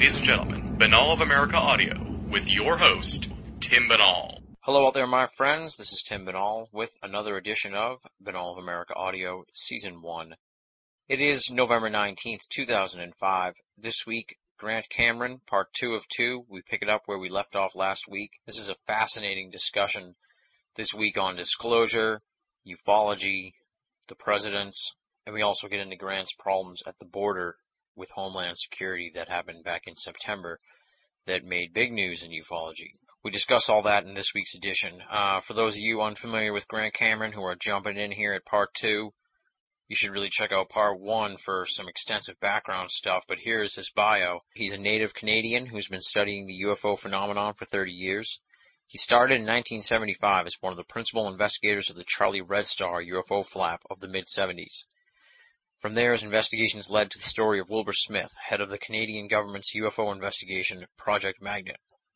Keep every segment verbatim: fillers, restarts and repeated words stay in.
Ladies and gentlemen, Binnall of America Audio, with your host, Tim Binnall. Hello out there, my friends. This is Tim Binnall with another edition of Binnall of America Audio, Season one. It is November nineteenth, two thousand five. This week, Grant Cameron, Part two of two. We pick it up where we left off last week. This is a fascinating discussion this week on disclosure, ufology, the presidents, and we also get into Grant's problems at the border with Homeland Security that happened back in September that made big news in ufology. We discuss all that in this week's edition. Uh, for those of you unfamiliar with Grant Cameron who are jumping in here at Part two, you should really check out Part one for some extensive background stuff, but here's his bio. He's a native Canadian who's been studying the U F O phenomenon for thirty years. He started in nineteen seventy-five as one of the principal investigators of the Charlie Red Star U F O flap of the mid-seventies. From there, his investigations led to the story of Wilbur Smith, head of the Canadian government's U F O investigation, Project Magnet,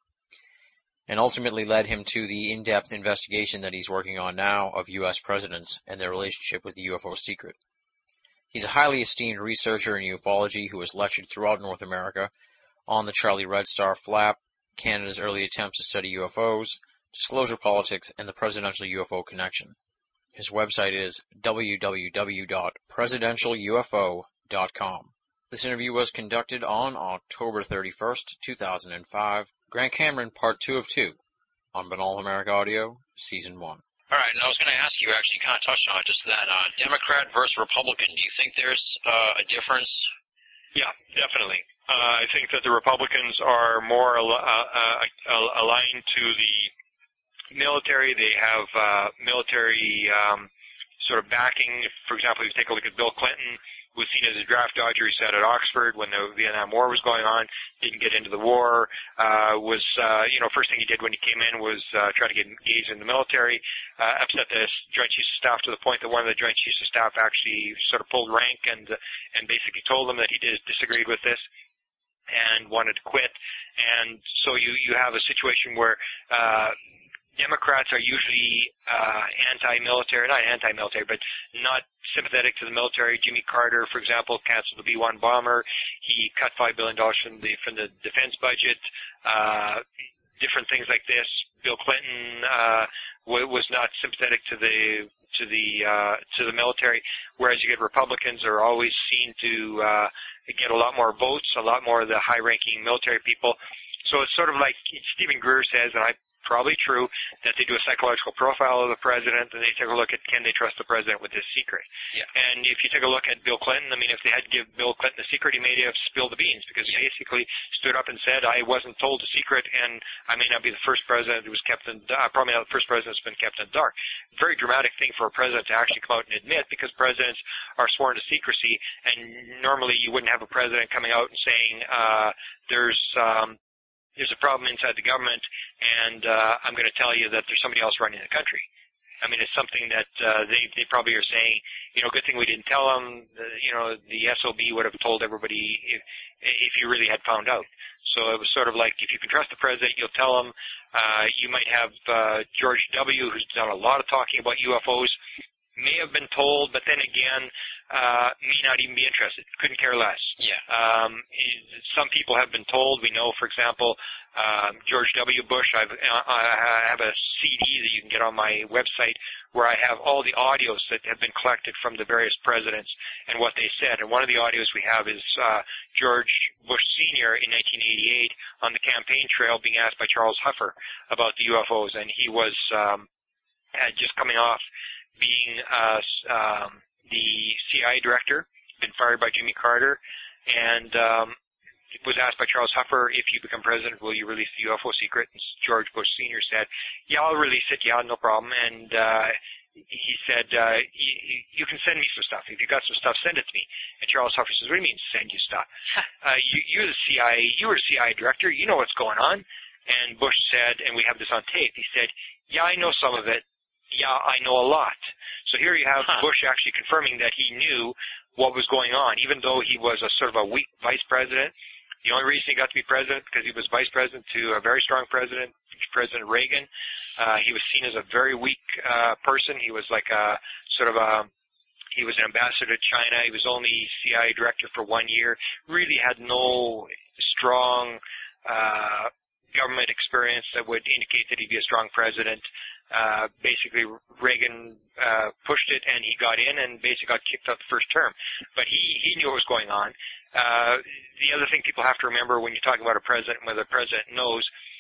and ultimately led him to the in-depth investigation that he's working on now of U S presidents and their relationship with the U F O secret. He's a highly esteemed researcher in ufology who has lectured throughout North America on the Charlie Red Star flap, Canada's early attempts to study U F Os, disclosure politics, and the presidential U F O connection. His website is w w w dot presidential u f o dot com. This interview was conducted on October thirty-first, two thousand five. Grant Cameron, Part two of two, on Binnall America Audio, Season one. All right, and I was going to ask you, actually kind of touched on it, just that, uh, Democrat versus Republican. Do you think there's uh, a difference? Yeah, definitely. Uh, I think that the Republicans are more al- uh, uh, aligned to the military. They have uh, military um, sort of backing. For example, if you take a look at Bill Clinton, was seen as a draft dodger. He sat at Oxford when the Vietnam War was going on, didn't get into the war, uh, was, uh, you know, first thing he did when he came in was uh, try to get engaged in the military, uh, upset the Joint Chiefs of Staff to the point that one of the Joint Chiefs of Staff actually sort of pulled rank and and basically told him that he did, disagreed with this and wanted to quit. And so you, you have a situation where uh, Democrats are usually uh, anti-military, not anti-military, but not sympathetic to the military. Jimmy Carter, for example, canceled the B one bomber. He cut five billion dollars from the from the defense budget. Uh, different things like this. Bill Clinton uh, w- was not sympathetic to the to the uh, to the military, whereas you get Republicans are always seen to uh, get a lot more votes, a lot more of the high-ranking military people. So it's sort of like Stephen Greer says, and I. Probably true, that they do a psychological profile of the president and they take a look at can they trust the president with this secret. Yeah. And if you take a look at Bill Clinton, I mean, if they had to give Bill Clinton the secret, he may have spilled the beans because yeah. he basically stood up and said, I wasn't told the secret and I may not be the first president who was kept in, uh, probably not the first president that's been kept in the dark. Very dramatic thing for a president to actually come out and admit because presidents are sworn to secrecy and normally you wouldn't have a president coming out and saying, uh, there's, um, there's a problem inside the government, and uh, I'm going to tell you that there's somebody else running the country. I mean, it's something that uh, they they probably are saying, you know, good thing we didn't tell them. Uh, you know, the S O B would have told everybody if if you really had found out. So it was sort of like, if you can trust the president, you'll tell him. Uh, you might have uh, George W., who's done a lot of talking about U F Os, may have been told, but then again, uh, may not even be interested. Couldn't care less. Yeah. Um, some people have been told. We know, for example, um, George W. Bush. I've, I have a C D that you can get on my website where I have all the audios that have been collected from the various presidents and what they said. And one of the audios we have is uh, George Bush Senior in nineteen eighty-eight on the campaign trail being asked by Charles Huffer about the U F Os, and he was um, had just coming off being uh, um, the C I A director, been fired by Jimmy Carter, and um, was asked by Charles Huffer, if you become president, will you release the U F O secret? And George Bush Senior said, yeah, I'll release it, yeah, no problem. And uh, he said, uh, you can send me some stuff. If you got some stuff, send it to me. And Charles Huffer says, what do you mean send you stuff? uh, you, you're the C I A, you were C I A director, you know what's going on. And Bush said, and we have this on tape, he said, yeah, I know some of it. Yeah, I know a lot. So here you have huh. Bush actually confirming that he knew what was going on, even though he was a sort of a weak vice president. The only reason he got to be president because he was vice president to a very strong president, President Reagan. Uh, he was seen as a very weak uh, person. He was like a sort of a He was an ambassador to China. He was only C I A director for one year. Really had no strong uh, government experience that would indicate that he'd be a strong president. Uh, basically, Reagan uh, pushed it, and he got in, and basically got kicked out the first term. But he, he knew what was going on. Uh, the other thing people have to remember when you're talking about a president, whether the president knows,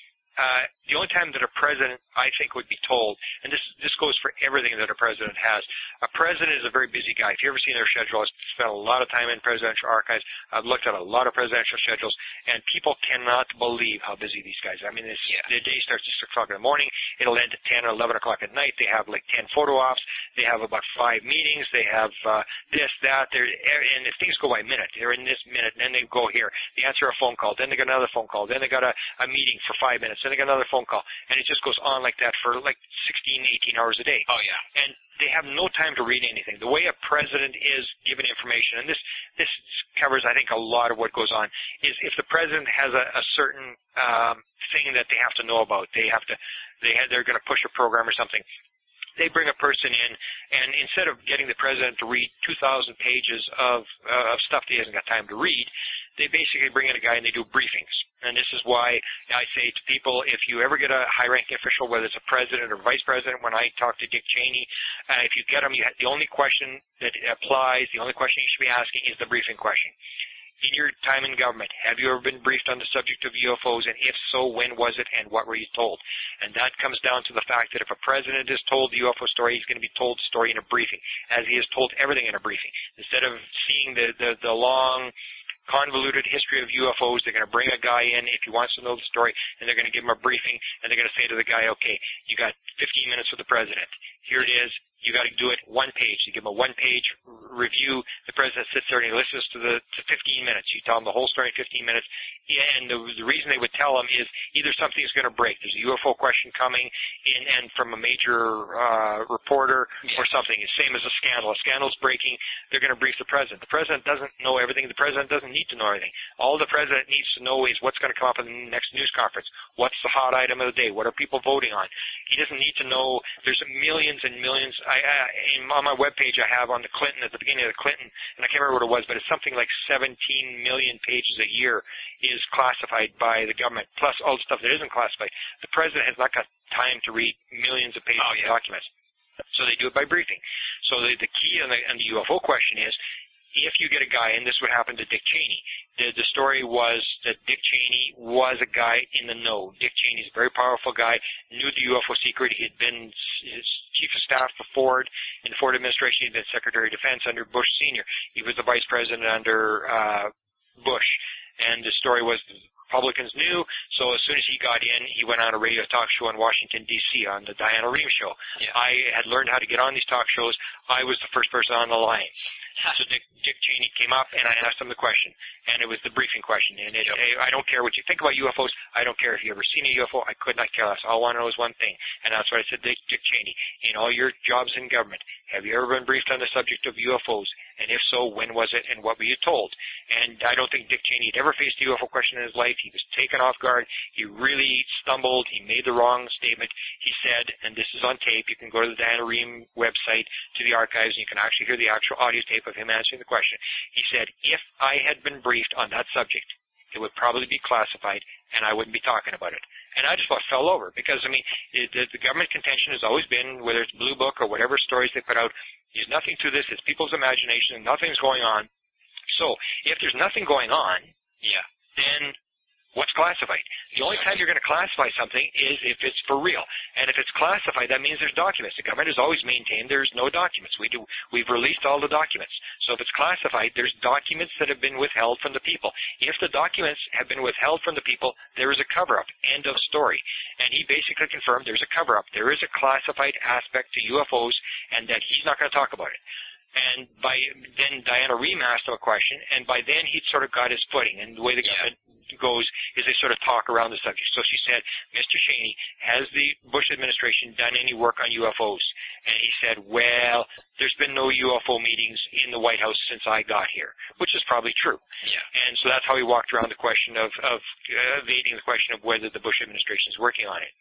Uh, the only time that a president, I think, would be told, and this this goes for everything that a president has. A president is a very busy guy. If you've ever seen their schedule, I've spent a lot of time in presidential archives. I've looked at a lot of presidential schedules, and people cannot believe how busy these guys are. I mean, this, yeah. the day starts at six o'clock in the morning. It'll end at ten or eleven o'clock at night. They have like ten photo ops. They have about five meetings. They have uh, this, that. They're, and if things go by minute, they're in this minute, and then they go here. They answer a phone call. Then they got another phone call. Then they got a, a meeting for five minutes. Then they got another phone call. And it just goes on like that for like sixteen, eighteen hours a day. Oh, yeah. And they have no time to read anything. The way a president is given information, and this this covers, I think, a lot of what goes on, is if the president has a, a certain um, thing that they have to know about, they have to, they have, they're going to push a program or something, they bring a person in, and instead of getting the president to read two thousand pages of, uh, of stuff that he hasn't got time to read, they basically bring in a guy and they do briefings. And this is why I say to people, if you ever get a high-ranking official, whether it's a president or vice president, when I talk to Dick Cheney, uh, if you get him, you ha- the only question that applies, the only question you should be asking is the briefing question. In your time in government, have you ever been briefed on the subject of U F Os, and if so, when was it, and what were you told? And that comes down to the fact that if a president is told the U F O story, he's going to be told the story in a briefing, as he is told everything in a briefing. Instead of seeing the, the, the long, convoluted history of U F Os, they're going to bring a guy in if he wants to know the story, and they're going to give him a briefing, and they're going to say to the guy, okay, you got fifteen minutes with the president. Here it is. You got to do it one page. You give him a one-page review. The president sits there and he listens to the to fifteen minutes. You tell him the whole story in fifteen minutes. And the, the reason they would tell him is either something is going to break. There's a U F O question coming in and from a major uh, reporter yeah. or something. It's same as a scandal. A scandal's breaking. They're going to brief the president. The president doesn't know everything. The president doesn't need to know everything. All the president needs to know is what's going to come up in the next news conference. What's the hot item of the day? What are people voting on? He doesn't need to know. There's millions and millions. I, I in, on my webpage I have on the Clinton, at the beginning of the Clinton, and I can't remember what it was, but it's something like seventeen million pages a year is classified by the government, plus all the stuff that isn't classified. The president has not got time to read millions of pages oh, yeah. of documents. So they do it by briefing. So the, the key on the, on the U F O question is, if you get a guy, and this would happen to Dick Cheney, the, the story was that Dick Cheney was a guy in the know. Dick Cheney's a very powerful guy, knew the U F O secret. He had been his chief of staff for Ford. In the Ford administration, he had been Secretary of Defense under Bush Senior He was the vice president under uh, Bush. And the story was Republicans knew, so as soon as he got in, he went on a radio talk show in Washington, D C on the Diana Rehm show. Yeah. I had learned how to get on these talk shows. I was the first person on the line. So Dick, Dick Cheney came up, and I asked him the question, and it was the briefing question. And it, yep. I don't care what you think about U F Os. I don't care if you've ever seen a U F O. I could not care less. All I want to know is one thing, and that's what I said to Dick, Dick Cheney. In all your jobs in government, have you ever been briefed on the subject of U F Os? And if so, when was it, and what were you told? And I don't think Dick Cheney had ever faced a U F O question in his life. He was taken off guard. He really stumbled. He made the wrong statement. He said, and this is on tape, you can go to the Diana Rehm website, to the archives, and you can actually hear the actual audio tape of him answering the question. He said, if I had been briefed on that subject, it would probably be classified, and I wouldn't be talking about it. And I just about fell over, because, I mean, it, the, the government contention has always been, whether it's Blue Book or whatever stories they put out, there's nothing to this. It's people's imagination, and nothing's going on. So, if there's nothing going on, yeah, then what's classified? The only time you're going to classify something is if it's for real. And if it's classified, that means there's documents. The government has always maintained there's no documents. We do, we've released all the documents. So if it's classified, there's documents that have been withheld from the people. If the documents have been withheld from the people, there is a cover-up. End of story. And he basically confirmed there's a cover-up. There is a classified aspect to U F Os, and that he's not going to talk about it. And by then Diana Rehm asked him a question, and by then he'd sort of got his footing. And the way the government goes is they sort of talk around the subject. So she said, Mister Cheney, has the Bush administration done any work on U F Os? And he said, well, there's been no U F O meetings in the White House since I got here, which is probably true. Yeah. And so that's how he walked around the question of, of uh, evading the question of whether the Bush administration is working on it.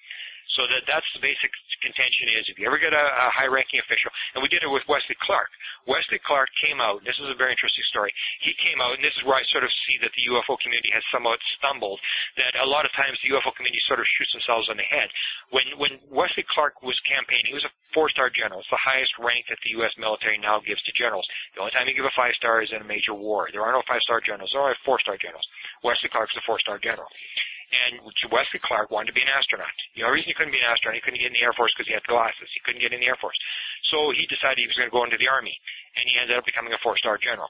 So that that's the basic contention is if you ever get a, a high-ranking official, and we did it with Wesley Clark. Wesley Clark came out, this is a very interesting story, he came out, and this is where I sort of see that the U F O community has somewhat stumbled, that a lot of times the U F O community sort of shoots themselves on the head. When when Wesley Clark was campaigning, he was a four-star general. It's the highest rank that the U S military now gives to generals. The only time you give a five-star is in a major war. There are no five-star generals. There are four-star generals. Wesley Clark's a four-star general. And Wesley Clark wanted to be an astronaut. The only reason he couldn't be an astronaut, he couldn't get in the Air Force because he had glasses. He couldn't get in the Air Force. So he decided he was going to go into the Army, and he ended up becoming a four-star general.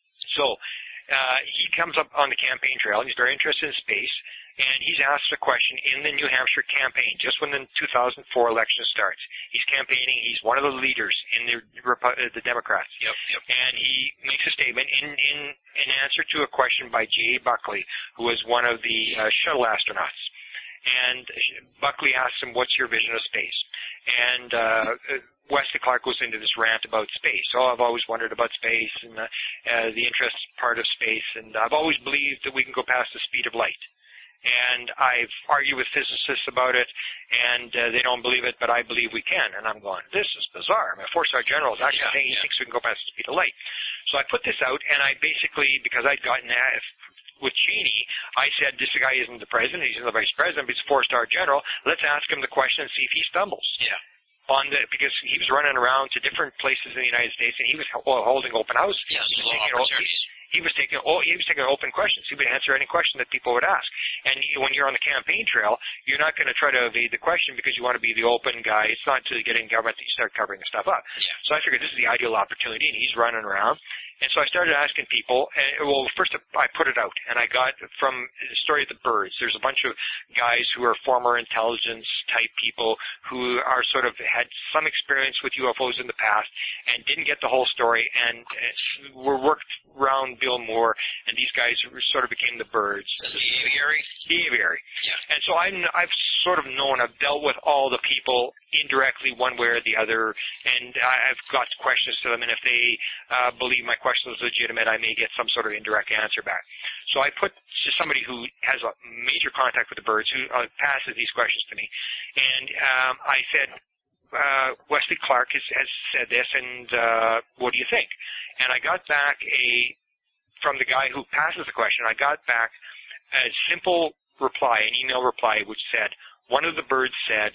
So uh, he comes up on the campaign trail, and he's very interested in space, and he's asked a question in the New Hampshire campaign, just when the two thousand four election starts. He's campaigning. He's one of the leaders in the the Democrats. Yep, yep. And he makes a statement in, in, in answer to a question by J A. Buckley, who was one of the uh, shuttle astronauts. And Buckley asks him, what's your vision of space? And uh, Wesley Clark goes into this rant about space. Oh, I've always wondered about space and uh, uh, the interest part of space, and I've always believed that we can go past the speed of light. And I've argued with physicists about it, and uh, they don't believe it, but I believe we can. And I'm going, this is bizarre. I mean, a four-star general is actually yeah, saying he yeah. thinks we can go past the speed of light. So I put this out, and I basically, because I'd gotten that with Cheney, I said, this guy isn't the president, he's the vice president, but he's a four-star general. Let's ask him the question and see if he stumbles. Yeah. On the, because he was running around to different places in the United States, and he was holding open houses. Yes, he was little taking, opportunities. He was taking oh, he was taking open questions. He would answer any question that people would ask. And when you're on the campaign trail, you're not going to try to evade the question because you want to be the open guy. It's not until you get in government that you start covering the stuff up. Yeah. So I figured this is the ideal opportunity, and he's running around. And so I started asking people, and, well, first I put it out, and I got from the story of the birds, there's a bunch of guys who are former intelligence type people who are sort of had some experience with U F Os in the past and didn't get the whole story, and uh, were worked around Bill Moore, and these guys sort of became the birds. The aviary? The aviary. Yeah. And so I'm, I've sort of known, I've dealt with all the people indirectly one way or the other, and I've got questions to them, and if they uh, believe my question is legitimate, I may get some sort of indirect answer back. So I put to somebody who has a major contact with the birds, who uh, passes these questions to me, and um, I said, uh, Wesley Clark has, has said this, and uh, what do you think? And I got back a, from the guy who passes the question, I got back a simple reply, an email reply, which said, one of the birds said,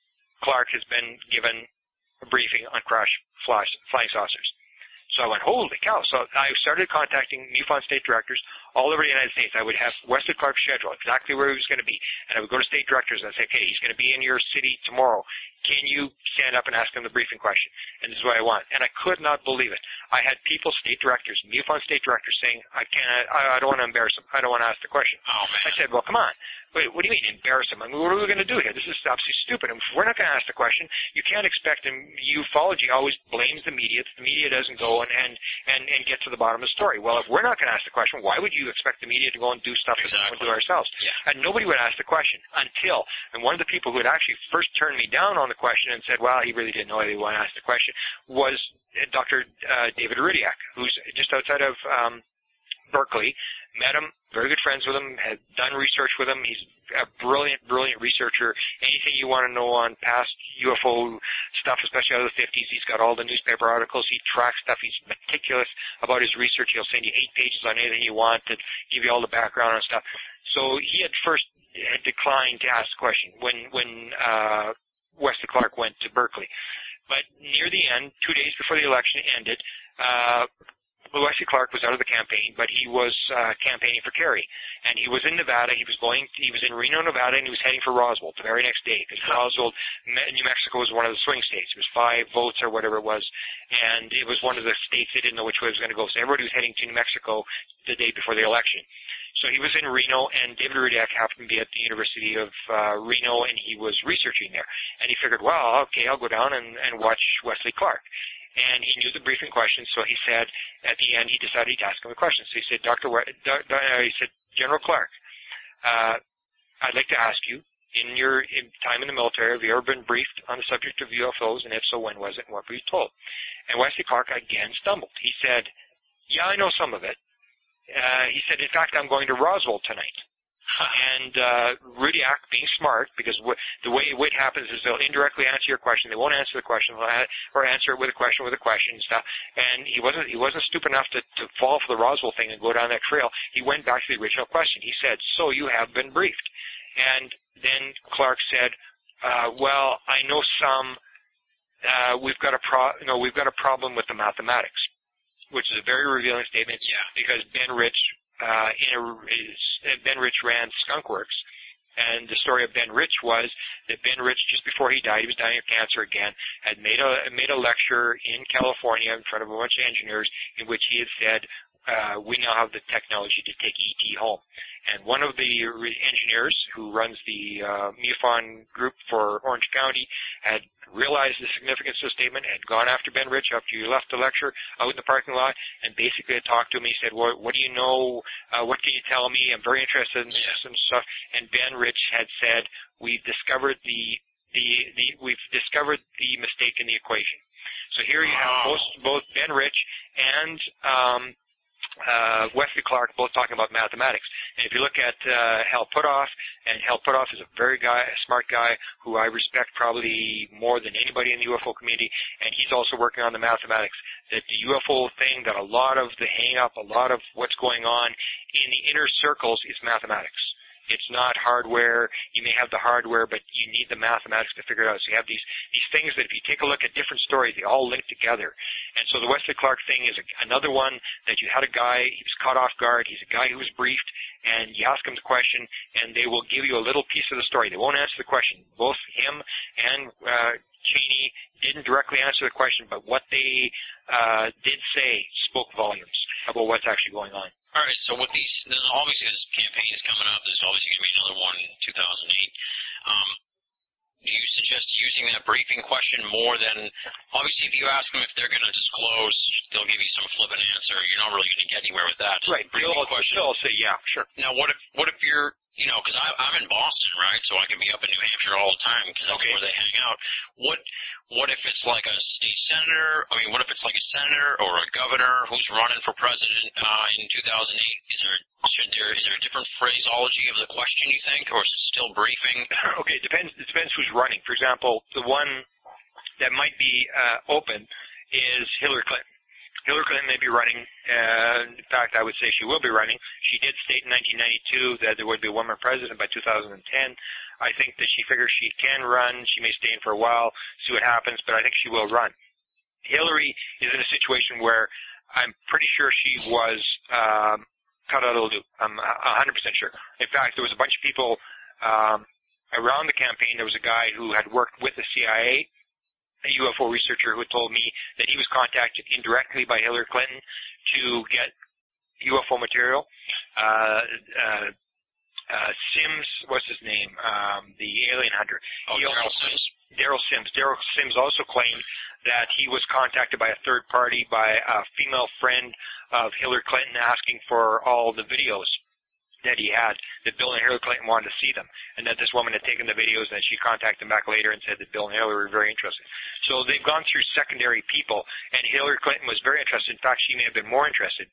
Clark has been given a briefing on crash flash, flying saucers. So I went, holy cow. So I started contacting MUFON state directors all over the United States. I would have Wesley Clark's schedule, exactly where he was going to be. And I would go to state directors and I'd say, okay, he's going to be in your city tomorrow. Can you stand up and ask him the briefing question? And this is what I want. And I could not believe it. I had people, state directors, MUFON state directors saying, I can't, I, I don't want to embarrass him. I don't want to ask the question. Oh, man. I said, well, come on. Wait, what do you mean, embarrass him? I mean, what are we going to do here? This is absolutely stupid. And if we're not going to ask the question, you can't expect, and ufology always blames the media. The media doesn't go and, and, and, and get to the bottom of the story. Well, if we're not going to ask the question, why would you expect the media to go and do stuff exactly. that we do ourselves? Yeah. And nobody would ask the question until, and one of the people who had actually first turned me down on the question and said, well, he really didn't know he wanted to ask the question, was Doctor Uh, David Rudiak, who's just outside of um, Berkeley. Met him, very good friends with him, had done research with him. He's a brilliant, brilliant researcher. Anything you want to know on past U F O stuff, especially out of the fifties, he's got all the newspaper articles. He tracks stuff. He's meticulous about his research. He'll send you eight pages on anything you want to give you all the background on stuff. So he had first had declined to ask the question when, when uh, Wesley Clark went to Berkeley. But near the end, two days before the election ended, uh, Wesley Clark was out of the campaign, but he was uh, campaigning for Kerry, and he was in Nevada. He was going. He was in Reno, Nevada, and he was heading for Roswell the very next day because Roswell, New Mexico, was one of the swing states. It was five votes or whatever it was, and it was one of the states they didn't know which way it was going to go. So everybody was heading to New Mexico the day before the election. So he was in Reno, and David Rudiak happened to be at the University of uh, Reno, and he was researching there. And he figured, well, okay, I'll go down and, and watch Wesley Clark. And he knew the briefing questions, so he said, at the end, he decided to ask him a question. So he said, Doctor We- Do- Do- uh, he said, General Clark, uh, I'd like to ask you, in your in time in the military, have you ever been briefed on the subject of U F Os, and if so, when was it, and what were you told? And Wesley Clark again stumbled. He said, yeah, I know some of it. Uh, he said, in fact, I'm going to Roswell tonight. and uh, really act being smart, because w- the way what happens is they'll indirectly answer your question. They won't answer the question, or answer it with a question with a question and stuff. And he wasn't he wasn't stupid enough to, to fall for the Roswell thing and go down that trail. He went back to the original question. He said, "So you have been briefed." And then Clark said, uh, "Well, I know some. Uh, we've got a pro. No, we've got a problem with the mathematics," which is a very revealing statement. Yeah. Because Ben Rich, uh, in a, is, Ben Rich ran Skunkworks, and the story of Ben Rich was that Ben Rich, just before he died, he was dying of cancer again, had made a made a lecture in California in front of a bunch of engineers in which he had said, uh, "We now have the technology to take E T home." And one of the re- engineers who runs the uh, MUFON group for Orange County had realized the significance of the statement, had gone after Ben Rich after he left the lecture out in the parking lot, and basically had talked to him. He said, well, what do you know? Uh, what can you tell me? I'm very interested in this and stuff. And Ben Rich had said, we've discovered the, the, the, we've discovered the mistake in the equation. So here you have both, both Ben Rich and, um, Uh, Wesley Clark both talking about mathematics. And if you look at uh, Hal Puthoff, and Hal Puthoff is a very guy, a smart guy who I respect probably more than anybody in the U F O community, and he's also working on the mathematics. That the U F O thing, that a lot of the hang-up, a lot of what's going on in the inner circles is mathematics. It's not hardware. You may have the hardware, but you need the mathematics to figure it out. So you have these these things that if you take a look at different stories, they all link together. And so the Wesley Clark thing is a, another one that you had a guy, he was caught off guard. He's a guy who was briefed, and you ask him the question, and they will give you a little piece of the story. They won't answer the question. Both him and uh, Cheney didn't directly answer the question, but what they uh, did say spoke volumes about what's actually going on. All right, so with these, obviously this campaign is coming up. There's obviously going to be another one in two thousand eight. Um, do you suggest using that briefing question more than, obviously if you ask them if they're going to disclose, they'll give you some flippant answer. You're not really going to get anywhere with that. Right. Briefing They'll, question. they'll say, yeah, sure. Now, what if what if you're, you know, because I'm in Boston, right? So I can be up in New Hampshire all the time because that's Okay. where they hang out. What what if it's like a state senator? I mean, what if it's like a senator or a governor who's running for president uh, in two thousand eight? Is there should there is there a different phraseology of the question, you think, or is it still briefing? Okay, it depends. It depends who's running. For example, the one that might be uh, open is Hillary Clinton. Hillary Clinton may be running. Uh, in fact, I would say she will be running. She did state in nineteen ninety-two that there would be a woman president by two thousand ten. I think that she figures she can run. She may stay in for a while, see what happens, but I think she will run. Hillary is in a situation where I'm pretty sure she was um, cut out of the loop. I'm one hundred percent sure. In fact, there was a bunch of people um, around the campaign. There was a guy who had worked with the C I A, a U F O researcher who told me that he was contacted indirectly by Hillary Clinton to get U F O material. Uh, uh, uh, Sims, what's his name? Um, the alien hunter. Oh, Daryl Sims. Daryl Sims. Daryl Sims also claimed that he was contacted by a third party, by a female friend of Hillary Clinton, asking for all the videos that he had, that Bill and Hillary Clinton wanted to see them, and that this woman had taken the videos, and she contacted him back later and said that Bill and Hillary were very interested. So they've gone through secondary people, and Hillary Clinton was very interested. In fact, she may have been more interested.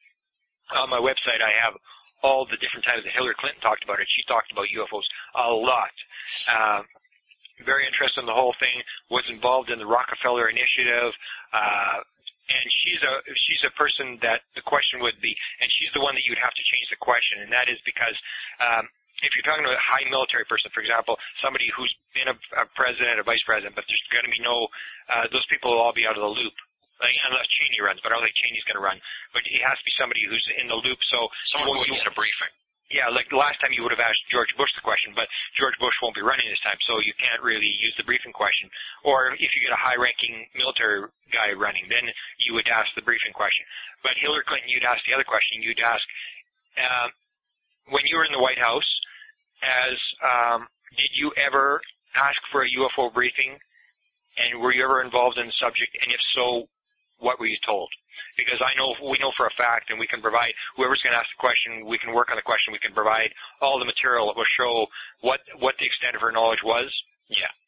On my website, I have all the different times that Hillary Clinton talked about it. She talked about U F Os a lot. Uh, very interested in the whole thing, was involved in the Rockefeller Initiative, uh, and she's a she's a person that the question would be, and she's the one that you'd have to change the question, and that is because um, if you're talking to a high military person, for example, somebody who's been a, a president, a vice president, but there's going to be no, uh, those people will all be out of the loop. Like, unless Cheney runs, but I don't think Cheney's going to run. But it has to be somebody who's in the loop. So someone who would you, get a briefing. Yeah, like the last time you would have asked George Bush the question, but George Bush won't be running this time, so you can't really use the briefing question. Or if you get a high-ranking military guy running, then you would ask the briefing question. But Hillary Clinton, you'd ask the other question. You'd ask, uh, when you were in the White House, as um, did you ever ask for a U F O briefing, and were you ever involved in the subject? And if so, what were you told? Because I know, we know for a fact, and we can provide, whoever's going to ask the question, we can work on the question, we can provide all the material that will show what, what the extent of her knowledge was. Yeah.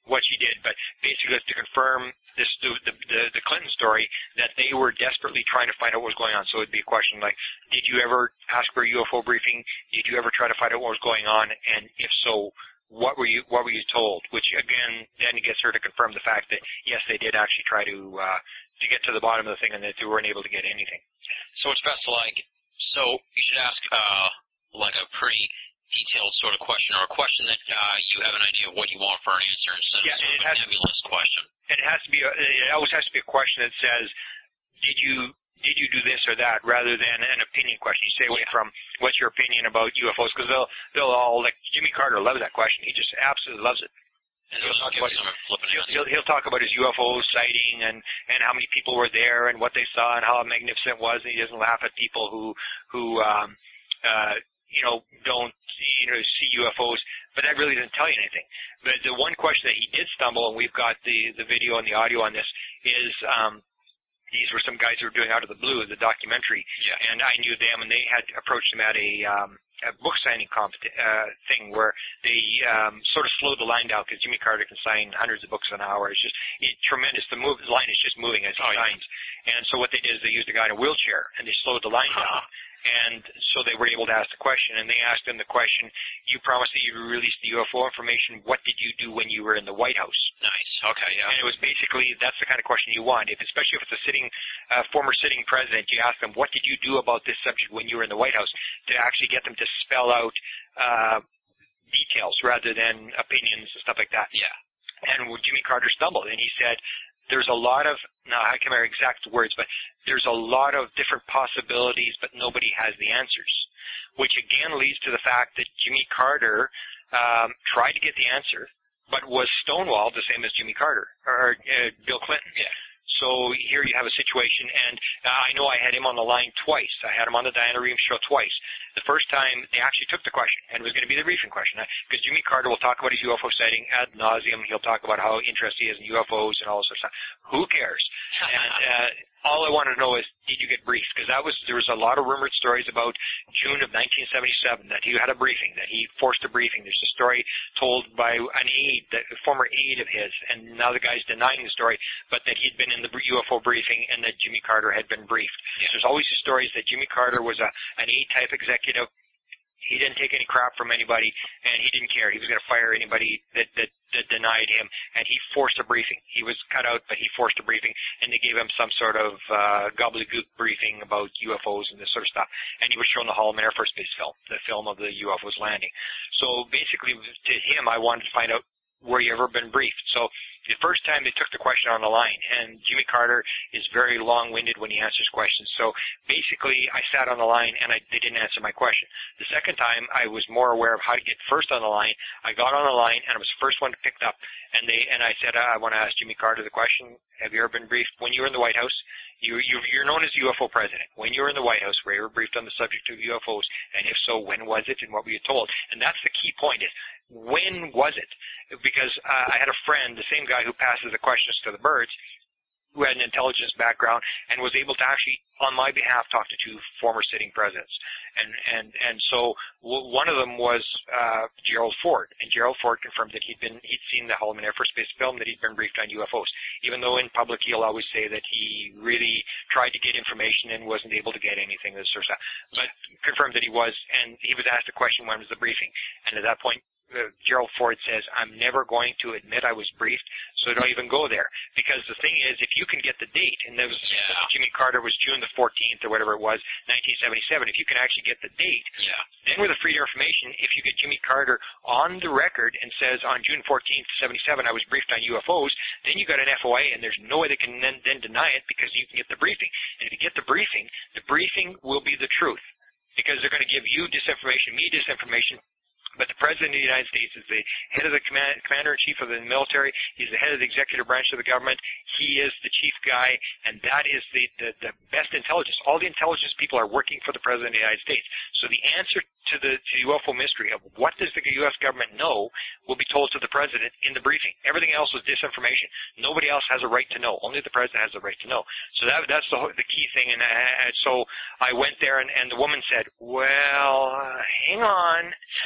what she did, but basically to confirm this the, the the Clinton story that they were desperately trying to find out what was going on. So it'd be a question like, did you ever ask for a U F O briefing? Did you ever try to find out what was going on? And if so, what were you what were you told? Which again then gets her to confirm the fact that yes, they did actually try to uh, to get to the bottom of the thing, and that they weren't able to get anything. So it's best to like so you should ask uh, like a pretty detailed sort of question, or a question that uh, you have an idea of what you want for an answer instead yeah, of sort of a nebulous question. It has to be. A, it always has to be a question that says, "Did you did you do this or that?" rather than an opinion question. You stay away yeah. from what's your opinion about U F Os, because they'll they'll all like Jimmy Carter loves that question. He just absolutely loves it. And he'll, talk about, he'll, he'll, he'll talk about his U F O sighting and, and how many people were there and what they saw and how magnificent it was. And he doesn't laugh at people who who um, uh, you know, don't, you know, see U F Os, but that really doesn't tell you anything. But the one question that he did stumble, and we've got the, the video and the audio on this, is, um, these were some guys who were doing Out of the Blue, the documentary, yeah. and I knew them, and they had approached him at a, um, a book signing comp- uh, thing where they, um, sort of slowed the line down, because Jimmy Carter can sign hundreds of books an hour. It's just, it's tremendous. The move, the line is just moving as he oh, signs. Yeah. And so what they did is they used a guy in a wheelchair, and they slowed the line huh. down. And so they were able to ask the question, and they asked him the question, you promised that you would release the U F O information. What did you do when you were in the White House? Nice. Okay, yeah. And it was basically, that's the kind of question you want. If, especially if it's a sitting, uh, former sitting president, you ask them, what did you do about this subject when you were in the White House, to actually get them to spell out uh, details rather than opinions and stuff like that. Yeah. And Jimmy Carter stumbled, and he said, there's a lot of, now I can't remember exact words, but there's a lot of different possibilities, but nobody has the answers. Which again leads to the fact that Jimmy Carter um, tried to get the answer, but was stonewalled the same as Jimmy Carter, or uh, Bill Clinton. Yeah. So here you have a situation, and uh, I know I had him on the line twice. I had him on the Diana Reeves show twice. The first time, they actually took the question, and it was going to be the briefing question, because Jimmy Carter will talk about his U F O sighting ad nauseum. He'll talk about how interested he is in U F Os and all this sort of stuff. Who cares? And uh, all I wanted to know is, did you get briefed? Because that was there was a lot of rumored stories about June of nineteen seventy-seven that he had a briefing, that he forced a briefing. There's a story told by an aide, that, a former aide of his, and now the guy's denying the story, but that he'd been in the U F O briefing and that Jimmy Carter had been briefed. Yeah. There's always the stories that Jimmy Carter was a an A-type executive. He didn't take any crap from anybody, and he didn't care. He was going to fire anybody that, that, that denied him, and he forced a briefing. He was cut out, but he forced a briefing, and they gave him some sort of uh, gobbledygook briefing about U F Os and this sort of stuff. And he was shown the Holloman Air Force Base film, the film of the U F Os landing. So basically, to him, I wanted to find out, were you ever been briefed? So the first time they took the question on the line, and Jimmy Carter is very long-winded when he answers questions. So basically, I sat on the line, and I, they didn't answer my question. The second time, I was more aware of how to get first on the line. I got on the line, and I was the first one picked up. And they and I said, I want to ask Jimmy Carter the question, have you ever been briefed? When you were in the White House, you, you, you're known as the U F O president. When you were in the White House, were you ever briefed on the subject of U F Os? And if so, when was it, and what were you told? And that's the key point is, when was it? Because uh, I had a friend, the same guy who passes the questions to the birds, who had an intelligence background and was able to actually, on my behalf, talk to two former sitting presidents. And and and so w- one of them was uh, Gerald Ford, and Gerald Ford confirmed that he'd been he'd seen the Holloman Air Force Base film, that he'd been briefed on U F Os. Even though in public he'll always say that he really tried to get information and wasn't able to get anything, this sort of stuff. But confirmed that he was, and he was asked a question, when was the briefing? And at that point, Uh, Gerald Ford says, I'm never going to admit I was briefed, so don't even go there. Because the thing is, if you can get the date, and there was, yeah. Jimmy Carter was June the fourteenth or whatever it was, nineteen seventy-seven, if you can actually get the date, yeah. then with the freedom of information, if you get Jimmy Carter on the record and says on June fourteenth, seventy-seven, I was briefed on U F Os, then you got an F O A, and there's no way they can then, then deny it because you can get the briefing. And if you get the briefing, the briefing will be the truth. Because they're going to give you disinformation, me disinformation. But the President of the United States is the head of the command, Commander-in-Chief of the military. He's the head of the executive branch of the government. He is the chief guy, and that is the, the, the best intelligence. All the intelligence people are working for the President of the United States. So the answer to the to U F O mystery of what does the U S government know will be told to the President in the briefing. Everything else is disinformation. Nobody else has a right to know. Only the President has the right to know. So that that's the, the key thing. And uh, so I went there, and, and the woman said, well, uh, hang on. And then they go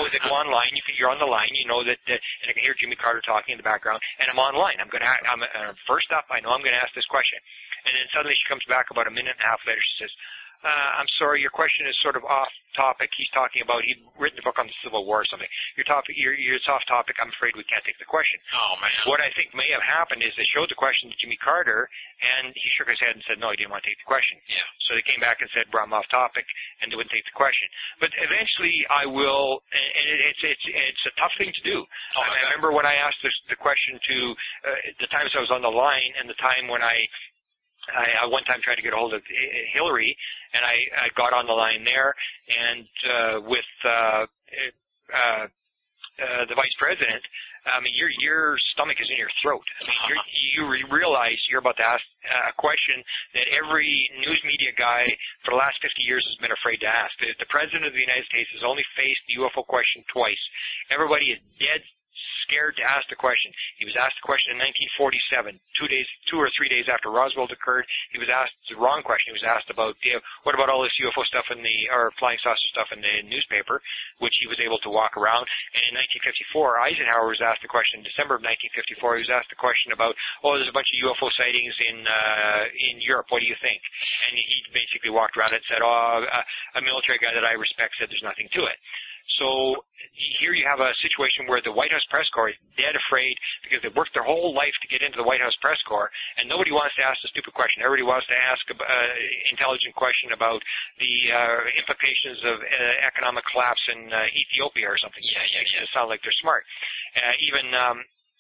go, they go online. You, you're on the line. You know that, uh, and I can hear Jimmy Carter talking in the background. And I'm online. I'm going to. I'm uh, first up. I know I'm going to ask this question. And then suddenly she comes back about a minute and a half later. She says, uh, "I'm sorry, your question is sort of off topic. He's talking about he'd written a book on the Civil War or something. Your topic, your, your it's off topic. I'm afraid we can't take the question." Oh man. What I think may have happened is they showed the question to Jimmy Carter, and he shook his head and said, "No, he didn't want to take the question." Yeah. So they came back and said, "Well, I'm off topic," and they wouldn't take the question. But eventually, I will, and it, it's it's it's a tough thing to do. Oh, I, mean, I remember when I asked this, the question to uh, the times I was on the line, and the time when I. I, I one time tried to get a hold of Hillary, and I, I got on the line there, and uh, with uh, uh, uh, the vice president, I mean, your your stomach is in your throat. I mean, you're, you re- realize you're about to ask a question that every news media guy for the last fifty years has been afraid to ask. The, the president of the United States has only faced the U F O question twice. Everybody is dead scared to ask the question. He was asked the question in nineteen forty-seven, two days, two or three days after Roswell occurred. He was asked the wrong question. He was asked about, you know, what about all this U F O stuff in the, or flying saucer stuff in the newspaper, which he was able to walk around. And in nineteen fifty-four, Eisenhower was asked the question in December of nineteen fifty-four. He was asked the question about, oh, there's a bunch of U F O sightings in uh, in Europe. What do you think? And he basically walked around and said, oh, a, a military guy that I respect said there's nothing to it. So here you have a situation where the White House press corps is dead afraid because they've worked their whole life to get into the White House press corps, and nobody wants to ask a stupid question. Everybody wants to ask an uh, intelligent question about the uh, implications of uh, economic collapse in uh, Ethiopia or something. Yeah, yeah, yeah. It sounds like they're smart. Uh, even um,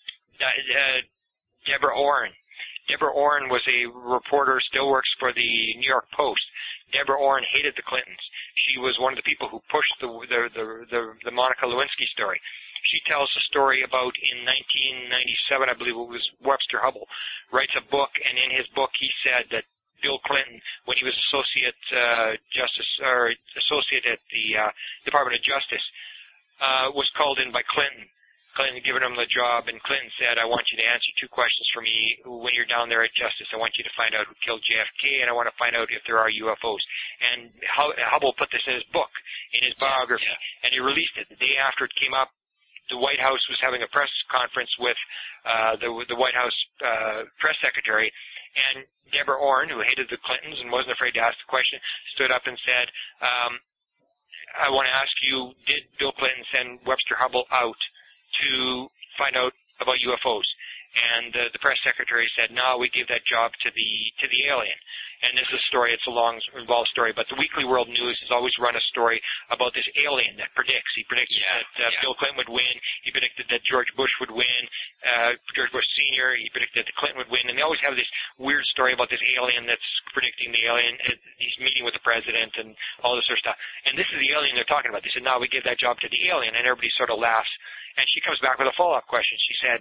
uh, Deborah Orrin. Deborah Orrin was a reporter, still works for the New York Post. Deborah Orrin hated the Clintons. She was one of the people who pushed the the the, the, the Monica Lewinsky story. She tells a story about in nineteen ninety-seven, I believe it was, Webster Hubbell writes a book, and in his book he said that Bill Clinton, when he was associate uh, justice or associate at the uh, Department of Justice, uh, was called in by Clinton. Clinton had given him the job, and Clinton said, I want you to answer two questions for me when you're down there at Justice. I want you to find out who killed J F K, and I want to find out if there are U F Os. And Hubbell put this in his book, in his biography, yeah, yeah. and he released it. The day after it came up, the White House was having a press conference with uh, the, the White House uh, press secretary, and Deborah Orrin, who hated the Clintons and wasn't afraid to ask the question, stood up and said, um, I want to ask you, did Bill Clinton send Webster Hubbell out to find out about U F Os? And uh, the press secretary said, no, we gave that job to the to the alien. And this is a story, it's a long, involved story, but the Weekly World News has always run a story about this alien that predicts. He predicted yeah, that uh, yeah. Bill Clinton would win. He predicted that George Bush would win, uh, George Bush Senior He predicted that Clinton would win. And they always have this weird story about this alien that's predicting the alien. He's meeting with the president and all this sort of stuff. And this is the alien they're talking about. They said, no, we gave that job to the alien. And everybody sort of laughs. And she comes back with a follow-up question. She said,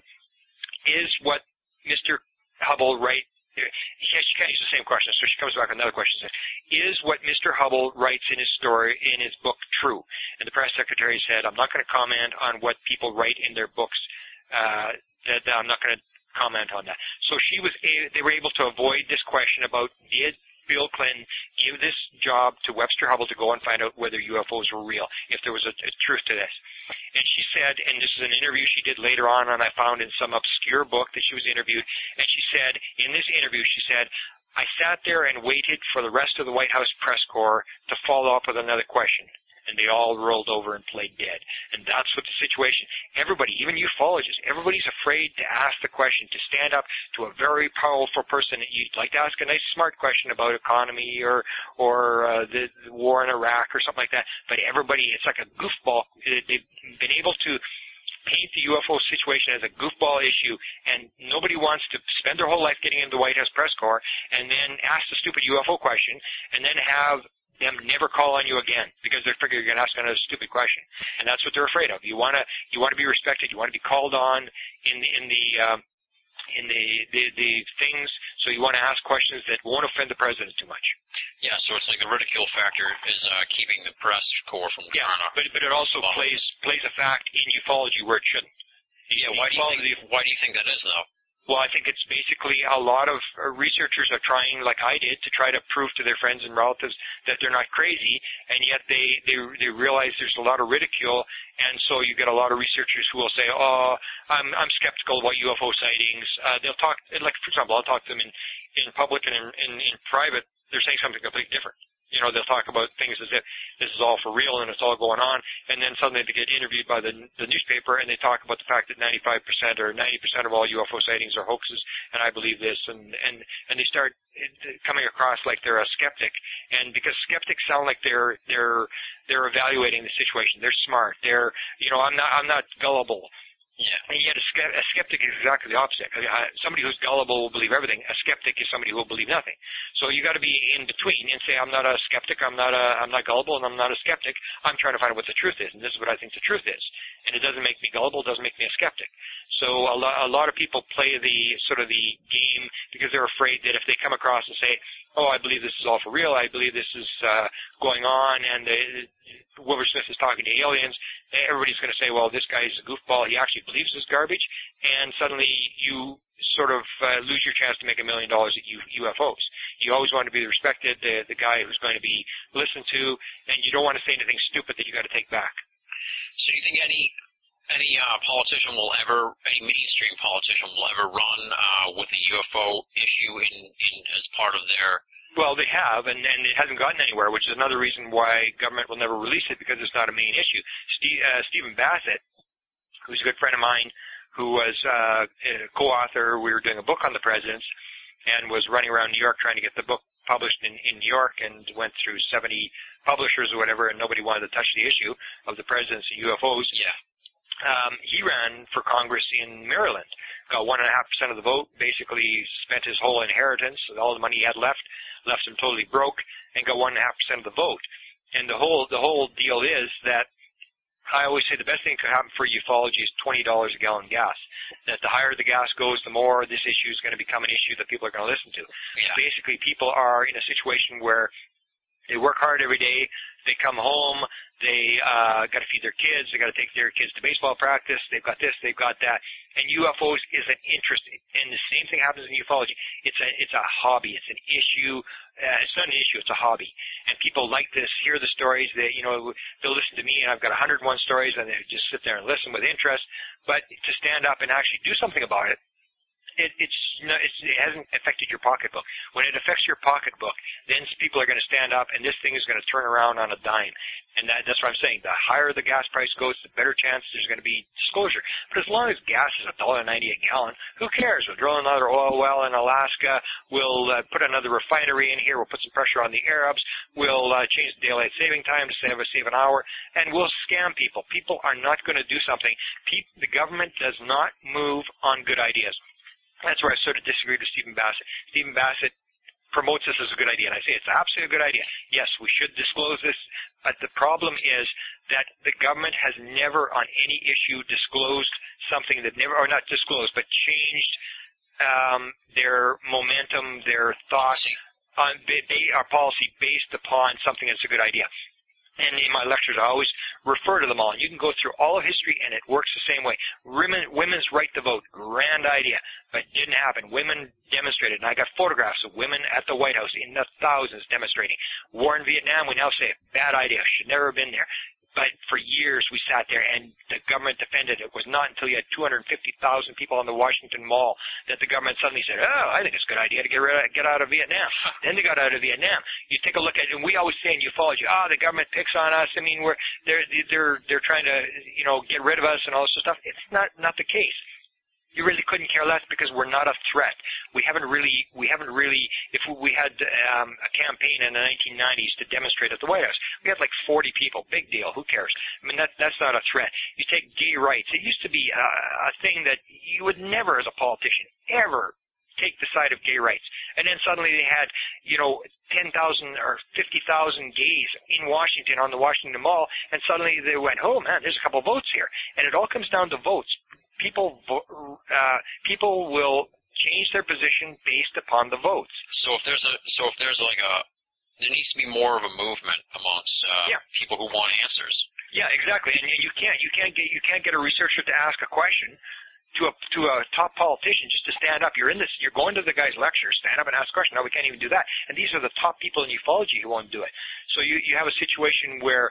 is what Mister Hubbell right? She can't use the same question, so she comes back with another question. Says, is what Mister Hubbell writes in his story, in his book, true? And the press secretary said, I'm not going to comment on what people write in their books. Uh, that, that I'm not going to comment on that. So she was, a, they were able to avoid this question about did Bill Clinton give this job to Webster Hubbell to go and find out whether U F Os were real, if there was a, a truth to this. And she said, and this is an interview she did later on, and I found in some obscure book that she was interviewed, and she said, in this interview, she said, I sat there and waited for the rest of the White House press corps to follow up with another question. And they all rolled over and played dead. And that's what the situation, everybody, even ufologists, everybody's afraid to ask the question, to stand up to a very powerful person that you'd like to ask a nice smart question about economy or, or uh, the, the war in Iraq or something like that. But everybody, it's like a goofball. They've been able to paint the U F O situation as a goofball issue, and nobody wants to spend their whole life getting into the White House press corps and then ask the stupid U F O question and then have them never call on you again because they figure you're going to ask another stupid question, and that's what they're afraid of. You want to you want to be respected. You want to be called on in the in the um, in the, the the things. So you want to ask questions that won't offend the president too much. Yeah, so it's like the ridicule factor is uh, keeping the press corps from yeah, trying to. but but it also plays plays a fact in ufology where it shouldn't. Yeah, why do you think why do you think that is though? Well, I think it's basically a lot of uh, researchers are trying, like I did, to try to prove to their friends and relatives that they're not crazy, and yet they, they, they realize there's a lot of ridicule, and so you get a lot of researchers who will say, oh, I'm, I'm skeptical about U F O sightings. Uh, they'll talk, like, for example, I'll talk to them in, in public and in, in, in private. They're saying something completely different. You know, they'll talk about things as if this is all for real and it's all going on, and then suddenly they get interviewed by the, the newspaper and they talk about the fact that ninety-five percent or ninety percent of all U F O sightings are hoaxes, and I believe this, and, and, and they start coming across like they're a skeptic, and because skeptics sound like they're, they're, they're evaluating the situation. They're smart. They're, you know, I'm not, I'm not gullible. Yeah, and yet a, ske- a skeptic is exactly the opposite. I mean, I, somebody who's gullible will believe everything. A skeptic is somebody who will believe nothing. So you got to be in between and say, I'm not a skeptic, I'm not a, I'm not gullible, and I'm not a skeptic. I'm trying to find out what the truth is, and this is what I think the truth is. And it doesn't make me gullible, it doesn't make me a skeptic. So a, lo- a lot of people play the sort of the game because they're afraid that if they come across and say, oh, I believe this is all for real, I believe this is uh, going on, and uh, Wilbur Smith is talking to aliens, everybody's going to say, well, this guy's a goofball, he actually believes this garbage, and suddenly you sort of uh, lose your chance to make a million dollars at U- UFOs. You always want to be respected, the, the guy who's going to be listened to, and you don't want to say anything stupid that you got to take back. So do you think any any uh, politician will ever, any mainstream politician will ever run uh, with the U F O issue in, in as part of their... Well, they have, and, and it hasn't gotten anywhere, which is another reason why government will never release it, because it's not a main issue. Steve, uh, Stephen Bassett, who's a good friend of mine, who was uh, a co-author, we were doing a book on the presidents, and was running around New York trying to get the book published in, in New York, and went through seventy publishers or whatever, and nobody wanted to touch the issue of the presidents and U F Os. Yeah. Um, he ran for Congress in Maryland, got one and a half percent of the vote, basically spent his whole inheritance, all the money he had left, left him totally broke, and got one and a half percent of the vote. And the whole, the whole deal is that I always say the best thing that could happen for ufology is twenty dollars a gallon gas. That the higher the gas goes, the more this issue is going to become an issue that people are going to listen to. Yeah. Basically, people are in a situation where they work hard every day. They come home. They uh, got to feed their kids. They got to take their kids to baseball practice. They've got this. They've got that. And U F Os is an interest. And the same thing happens in ufology. It's a it's a hobby. It's an issue. Uh, it's not an issue. It's a hobby. And people like this. Hear the stories. That you know they'll listen to me, and I've got one hundred one stories, and they just sit there and listen with interest. But to stand up and actually do something about it. It, it's, no, it's, it hasn't affected your pocketbook. When it affects your pocketbook, then people are going to stand up, and this thing is going to turn around on a dime. And that, that's what I'm saying. The higher the gas price goes, the better chance there's going to be disclosure. But as long as gas is one dollar ninety a gallon, who cares? We'll drill another oil well in Alaska. We'll uh, put another refinery in here. We'll put some pressure on the Arabs. We'll uh, change the daylight saving time to save, save an hour. And we'll scam people. People are not going to do something. Pe- the government does not move on good ideas. That's where I sort of disagree with Stephen Bassett. Stephen Bassett promotes this as a good idea, and I say it's absolutely a good idea. Yes, we should disclose this, but the problem is that the government has never on any issue disclosed something that never, or not disclosed, but changed um, their momentum, their thoughts, on, they, they are policy based upon something that's a good idea. And in my lectures, I always refer to them all. And you can go through all of history, and it works the same way. Women, women's right to vote, grand idea, but it didn't happen. Women demonstrated, and I got photographs of women at the White House in the thousands demonstrating. War in Vietnam, we now say, bad idea, should never have been there. But for years we sat there, and the government defended it. It was not until you had two hundred fifty thousand people on the Washington Mall that the government suddenly said, oh, I think it's a good idea to get rid of, get out of Vietnam. Then they got out of Vietnam. You take a look at it, and we always say in ufology, ah, oh, the government picks on us. I mean, we're they're they're they're trying to you know get rid of us and all this stuff. It's not not the case. You really couldn't care less because we're not a threat. We haven't really, we haven't really, if we had um, a campaign in the nineteen nineties to demonstrate at the White House, we had like forty people, big deal, who cares? I mean, that, that's not a threat. You take gay rights. It used to be a, a thing that you would never as a politician ever take the side of gay rights. And then suddenly they had, you know, ten thousand or fifty thousand gays in Washington on the Washington Mall, and suddenly they went, oh man, there's a couple votes here. And it all comes down to votes. People, uh, people will change their position based upon the votes. So if there's a, so if there's like a, there needs to be more of a movement amongst uh, yeah. people who want answers. Yeah, exactly. And you can't, you can't get, you can't get a researcher to ask a question to a to a top politician just to stand up. You're in this. You're going to the guy's lecture. Stand up and ask a question. No, we can't even do that. And these are the top people in ufology who won't do it. So you you have a situation where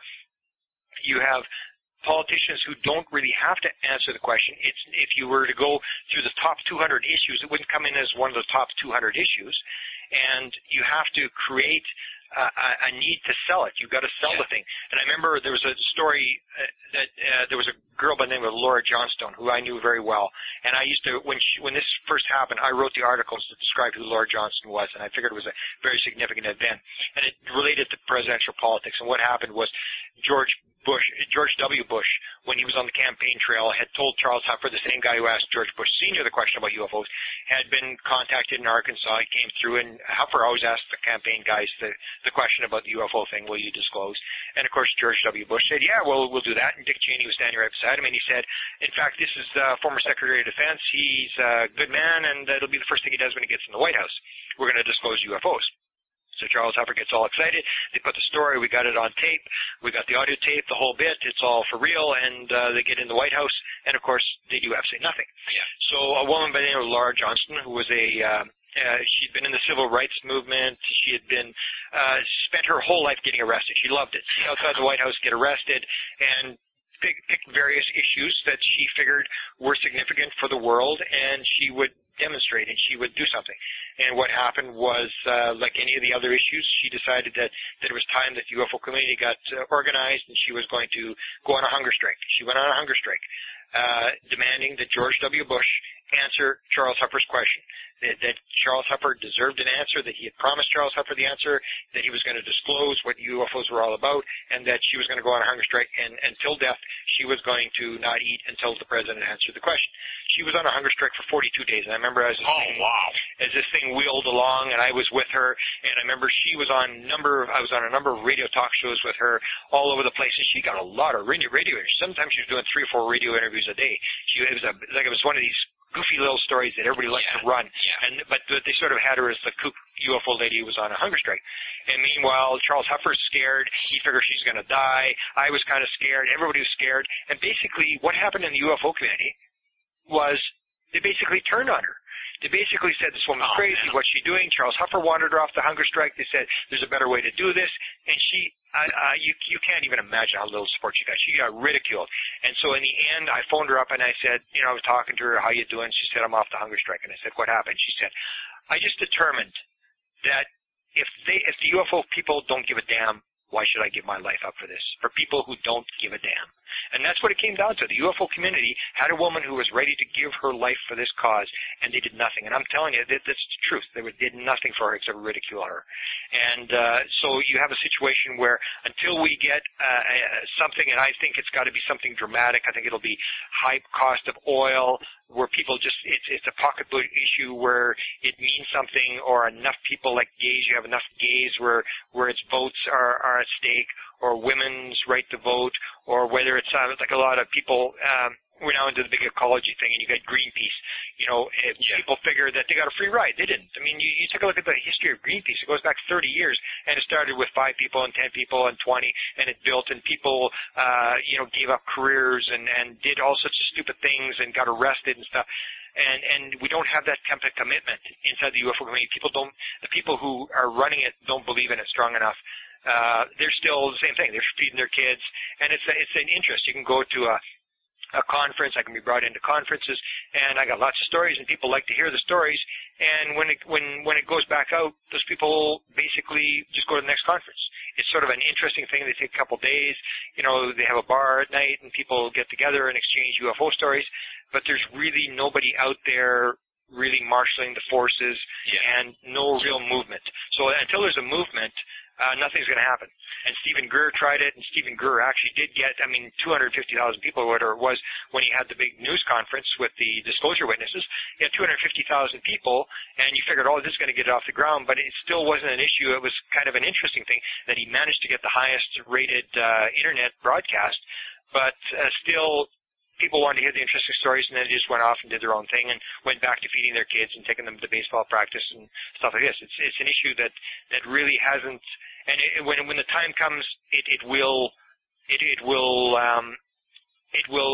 you have politicians who don't really have to answer the question. It's if you were to go through the top two hundred issues, it wouldn't come in as one of the top two hundred issues, and you have to create Uh, a, a need to sell it. You've got to sell yeah. the thing. And I remember there was a story uh, that uh, there was a girl by the name of Laura Johnstone who I knew very well. And I used to, when she, when this first happened, I wrote the articles to describe who Laura Johnstone was, and I figured it was a very significant event. And it related to presidential politics. And what happened was George Bush, George W. Bush, when he was on the campaign trail, had told Charles Huffer, the same guy who asked George Bush Senior the question about U F Os, had been contacted in Arkansas. He came through, and Huffer always asked the campaign guys the, the question about the U F O thing, will you disclose? And, of course, George W. Bush said, yeah, well, we'll do that. And Dick Cheney was standing right beside him, and he said, in fact, this is uh, former Secretary of Defense. He's a good man, and it'll be the first thing he does when he gets in the White House. We're going to disclose U F Os. So Charles Huffer gets all excited. They put the story. We got it on tape. We got the audio tape, the whole bit. It's all for real. And uh, they get in the White House. And, of course, they do absolutely nothing. Yeah. So a woman by the name of Laura Johnston, who was a uh, uh, she'd been in the civil rights movement. She had been uh, spent her whole life getting arrested. She loved it. See outside the White House, get arrested, and pick, pick various issues that she figured were significant for the world, and she would demonstrate and she would do something. And what happened was, uh, like any of the other issues, she decided that, that it was time that the U F O community got uh, organized, and she was going to go on a hunger strike. She went on a hunger strike, uh, demanding that George W. Bush answer Charles Huffer's question, that, that Charles Huffer deserved an answer, that he had promised Charles Huffer the answer, that he was going to disclose what U F Os were all about, and that she was going to go on a hunger strike, and until death, she was going to not eat until the president answered the question. She was on a hunger strike for forty-two days, and I remember as this, oh, thing, wow. as this thing wheeled along, and I was with her, and I remember she was on number, I was on a number of radio talk shows with her all over the place, and she got a lot of radio, radio interviews. Sometimes she was doing three or four radio interviews a day. She, it was a, like it was one of these goofy little stories that everybody likes yeah. to run. Yeah. And but they sort of had her as the kook U F O lady who was on a hunger strike. And meanwhile, Charles Huffer's scared. He figures she's going to die. I was kind of scared. Everybody was scared. And basically, what happened in the U F O community was they basically turned on her. They basically said, this woman's oh, crazy, man. What's she doing? Charles Huffer wanted her off the hunger strike. They said, there's a better way to do this. And she, I, I, you, you can't even imagine how little support she got. She got ridiculed. And so in the end, I phoned her up and I said, you know, I was talking to her, how you doing? She said, I'm off the hunger strike. And I said, what happened? She said, I just determined that if they, if the U F O people don't give a damn, why should I give my life up for this? For people who don't give a damn. And that's what it came down to. The U F O community had a woman who was ready to give her life for this cause, and they did nothing. And I'm telling you, that, that's the truth. They did nothing for her except ridicule her. And uh, so you have a situation where until we get uh, something, and I think it's got to be something dramatic, I think it'll be high cost of oil, where people just, it's, it's a pocketbook issue where it means something, or enough people like gays, you have enough gays where, where its votes are, are at stake, or women's right to vote, or whether it's uh, like a lot of people, um, we're now into the big ecology thing, and you got Greenpeace. You know, if yeah. people figure that they got a free ride. They didn't. I mean, you, you take a look at the history of Greenpeace. It goes back thirty years, and it started with five people and ten people and twenty, and it built, and people, uh, you know, gave up careers and, and did all sorts of stupid things and got arrested and stuff. And, and we don't have that kind of commitment inside the U F O community. People don't, the people who are running it don't believe in it strong enough. Uh, they're still the same thing. They're feeding their kids, and it's a, it's an interest. You can go to a, a conference. I can be brought into conferences, and I got lots of stories, and people like to hear the stories. And when it, when, when it goes back out, those people basically just go to the next conference. It's sort of an interesting thing. They take a couple days. You know, they have a bar at night, and people get together and exchange U F O stories. But there's really nobody out there really marshaling the forces yeah. and no real movement. So until there's a movement, uh, nothing's going to happen. And Stephen Greer tried it, and Stephen Greer actually did get, I mean, two hundred fifty thousand people, whatever it was, when he had the big news conference with the disclosure witnesses. He had two hundred fifty thousand people, and you figured, oh, this is going to get it off the ground, but it still wasn't an issue. It was kind of an interesting thing that he managed to get the highest rated uh, internet broadcast, but uh, still people wanted to hear the interesting stories, and then they just went off and did their own thing and went back to feeding their kids and taking them to baseball practice and stuff like this. It's it's an issue that that really hasn't, and it, when when the time comes, it it will it it will um, it will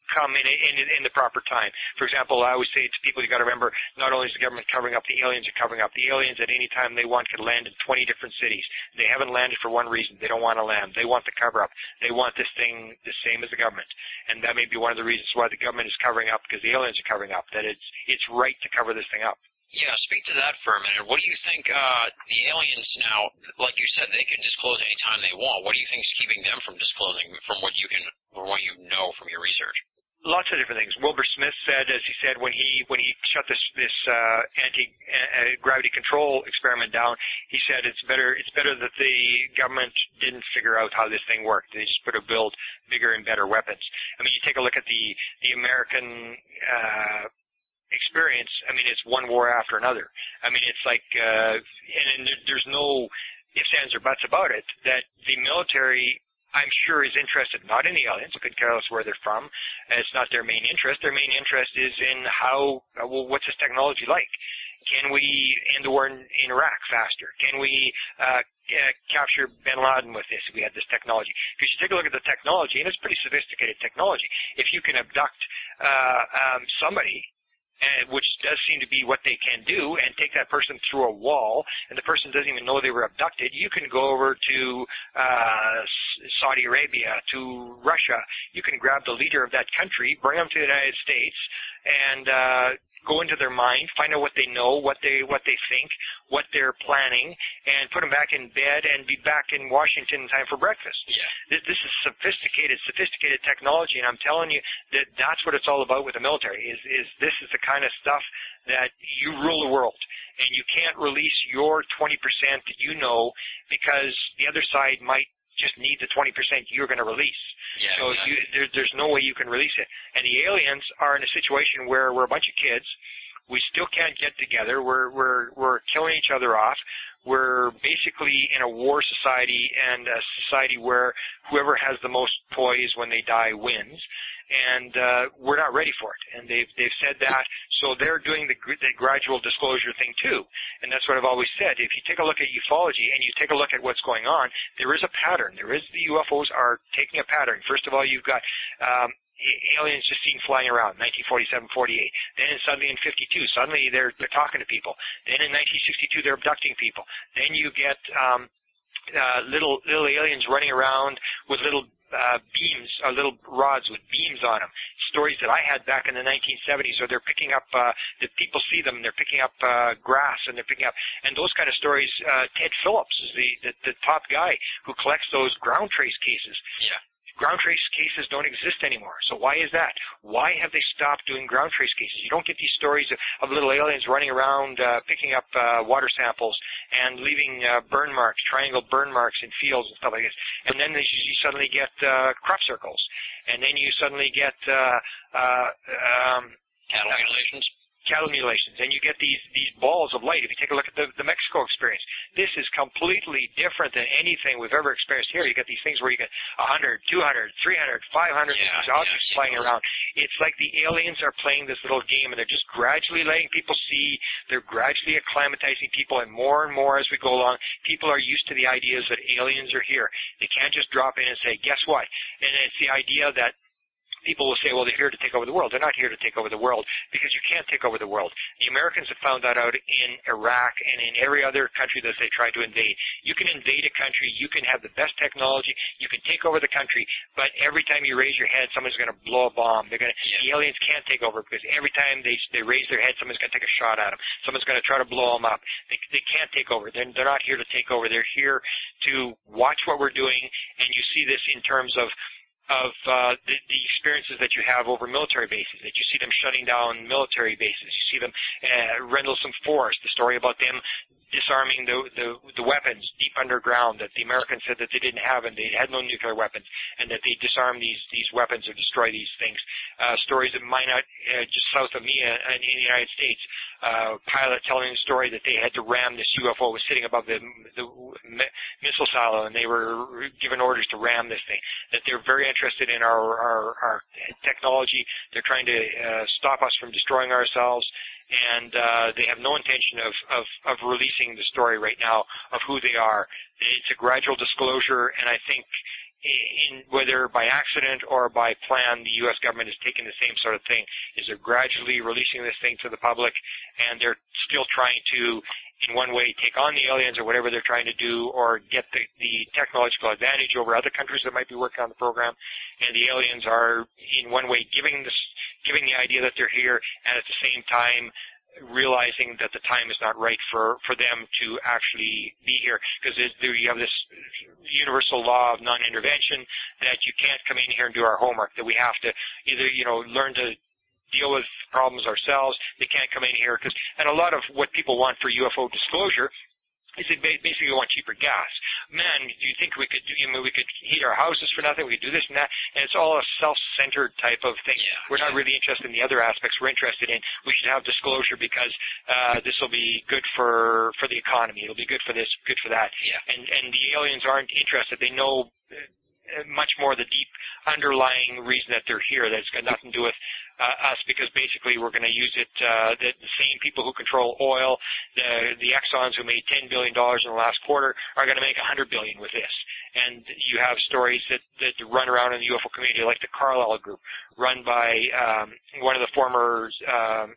come in, in in the proper time. For example, I always say to people, you got to remember, not only is the government covering up, the aliens are covering up. The aliens at any time they want can land in twenty different cities. They haven't landed for one reason. They don't want to land. They want the cover up. They want this thing the same as the government. And that may be one of the reasons why the government is covering up, because the aliens are covering up, that it's it's right to cover this thing up. Yeah, speak to that for a minute. What do you think uh, the aliens now, like you said, they can disclose any time they want. What do you think is keeping them from disclosing from what you can, from what you know from your research? Lots of different things. Wilbur Smith said, as he said, when he when he shut this this uh, anti uh, gravity control experiment down, he said it's better it's better that the government didn't figure out how this thing worked. They just put to build bigger and better weapons. I mean, you take a look at the the American uh, experience. I mean, it's one war after another. I mean, it's like uh, and, and there's no ifs, ands, or buts about it that the military, I'm sure, is interested not in the aliens. It could care less where they're from. It's not their main interest. Their main interest is in how, well, what's this technology like? Can we end the war in, in Iraq faster? Can we uh, uh, capture bin Laden with this if we had this technology? Because you take a look at the technology, and it's pretty sophisticated technology. If you can abduct uh, um, somebody, and which does seem to be what they can do, and take that person through a wall, and the person doesn't even know they were abducted, you can go over to uh, Saudi Arabia, to Russia. You can grab the leader of that country, bring them to the United States, and uh, go into their mind, find out what they know, what they what they think, what they're planning, and put them back in bed and be back in Washington in time for breakfast. Yeah. This, this is sophisticated, sophisticated technology, and I'm telling you that that's what it's all about with the military. Is is this is the kind of stuff that you rule the world, and you can't release your twenty percent that you know, because the other side might just need the twenty percent you're going to release. Yeah, so exactly. you, there, there's no way you can release it. And the aliens are in a situation where we're a bunch of kids. We still can't get together. We're we're we're killing each other off. We're basically in a war society, and a society where whoever has the most toys when they die wins. And uh, we're not ready for it. And they've they've said that. So they're doing the, the gradual disclosure thing too. And that's what I've always said. If you take a look at ufology and you take a look at what's going on, there is a pattern. There is the U F Os are taking a pattern. First of all, you've got um, aliens just seen flying around, nineteen forty-seven, forty-eight. Then suddenly in fifty-two, suddenly they're they're talking to people. Then in nineteen sixty-two, they're abducting people. Then you get um, uh, little little aliens running around with little uh, beams, or little rods with beams on them. Stories that I had back in the nineteen seventies, or they're picking up, uh, the people see them, and they're picking up uh, grass, and they're picking up, and those kind of stories. Uh, Ted Phillips is the, the the top guy who collects those ground trace cases. Yeah. Ground trace cases don't exist anymore. So why is that? Why have they stopped doing ground trace cases? You don't get these stories of, of little aliens running around uh, picking up uh, water samples and leaving uh, burn marks, triangle burn marks in fields and stuff like this. And then you suddenly get uh, crop circles. And then you suddenly get uh, uh, um, Cattle mutilations. Cattle mutilations, and you get these these balls of light. If you take a look at the, the Mexico experience, this is completely different than anything we've ever experienced here. You get these things where you get one hundred, two hundred, three hundred, five hundred Yeah, these objects yeah, flying around. It's like the aliens are playing this little game, and they're just gradually letting people see. They're gradually acclimatizing people, and more and more as we go along, people are used to the ideas that aliens are here. They can't just drop in and say, guess what? And it's the idea that people will say, well, they're here to take over the world. They're not here to take over the world, because you can't take over the world. The Americans have found that out in Iraq and in every other country that they try to invade. You can invade a country, you can have the best technology, you can take over the country, but every time you raise your head, someone's going to blow a bomb. They're going to, yeah. The aliens can't take over, because every time they they raise their head, someone's going to take a shot at them. Someone's going to try to blow them up. They, they can't take over. They're, they're not here to take over. They're here to watch what we're doing, and you see this in terms of of uh, the, the experiences that you have over military bases, that you see them shutting down military bases. You see them uh, Rendlesham Forest, the story about them disarming the, the the weapons deep underground that the Americans said that they didn't have, and they had no nuclear weapons, and that they disarm these these weapons or destroy these things. Uh, stories of Minot, uh, just south of me uh, in the United States, uh, pilot telling a story that they had to ram this U F O. Was sitting above the, the missile silo, and they were given orders to ram this thing. That they're very interested in our our, our technology. They're trying to uh, stop us from destroying ourselves. And uh, they have no intention of, of, of releasing the story right now of who they are. It's a gradual disclosure, and I think in whether by accident or by plan, the U S government is taking the same sort of thing, is they're gradually releasing this thing to the public, and they're still trying to, in one way, take on the aliens or whatever they're trying to do, or get the, the technological advantage over other countries that might be working on the program. And the aliens are, in one way, giving this, giving the idea that they're here, and at the same time realizing that the time is not right for, for them to actually be here. Because you have this universal law of non-intervention that you can't come in here and do our homework, that we have to either, you know, learn to deal with problems ourselves. They can't come in here because, and a lot of what people want for U F O disclosure is they basically want cheaper gas. Man, do you think we could do, you know, we could heat our houses for nothing? We could do this and that. And it's all a self-centered type of thing. Yeah, We're yeah. not really interested in the other aspects. We're interested in, we should have disclosure because, uh, this will be good for, for the economy. It'll be good for this, good for that. Yeah. And, and the aliens aren't interested. They know much more the deep underlying reason that they're here, that it's got nothing to do with uh, us, because basically we're going to use it, uh, the, the same people who control oil, the, the Exxons who made ten billion dollars in the last quarter are going to make one hundred billion dollars with this. And you have stories that, that run around in the U F O community, like the Carlyle Group, run by um, one of the former um,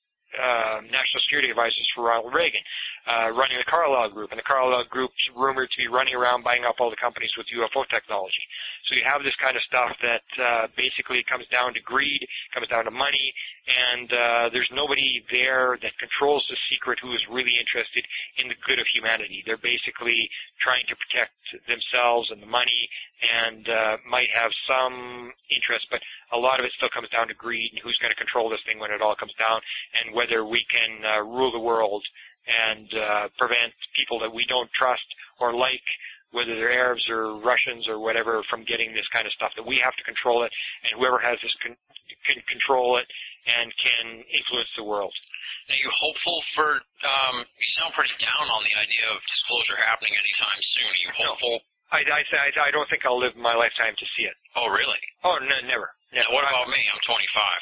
Uh, national security advisors for Ronald Reagan, uh, running the Carlyle Group, and the Carlyle Group's rumored to be running around buying up all the companies with U F O technology. So you have this kind of stuff that uh, basically comes down to greed, comes down to money, and uh, there's nobody there that controls the secret who is really interested in the good of humanity. They're basically trying to protect themselves and the money, and uh, might have some interest, but a lot of it still comes down to greed and who's going to control this thing when it all comes down, and whether we can uh, rule the world and uh, prevent people that we don't trust or like, whether they're Arabs or Russians or whatever, from getting this kind of stuff, that we have to control it, and whoever has this con- can control it and can influence the world. Are you hopeful for, um, you sound pretty down on the idea of disclosure happening anytime soon. Are you hopeful? No. I, I, I don't think I'll live my lifetime to see it. Oh, really? Oh, no, never. Yeah, what about me? I'm twenty-five.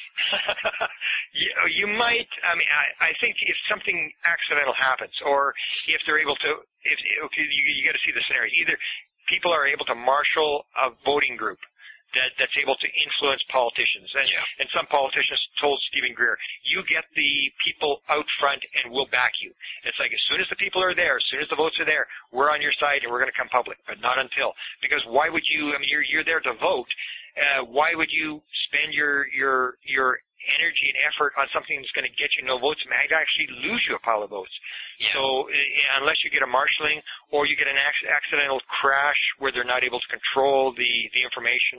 you, you might, I mean, I, I think if something accidental happens, or if they're able to, if, okay, you, you got to see the scenarios. Either people are able to marshal a voting group that, that's able to influence politicians. And, yeah. and some politicians told Stephen Greer, you get the people out front and we'll back you. It's like as soon as the people are there, as soon as the votes are there, we're on your side and we're going to come public, but not until. Because why would you, I mean, you're, you're there to vote. Uh, why would you spend your, your, your energy and effort on something that's going to get you no votes and might actually lose you a pile of votes? Yeah. So uh, unless you get a marshalling or you get an ac- accidental crash where they're not able to control the, the information,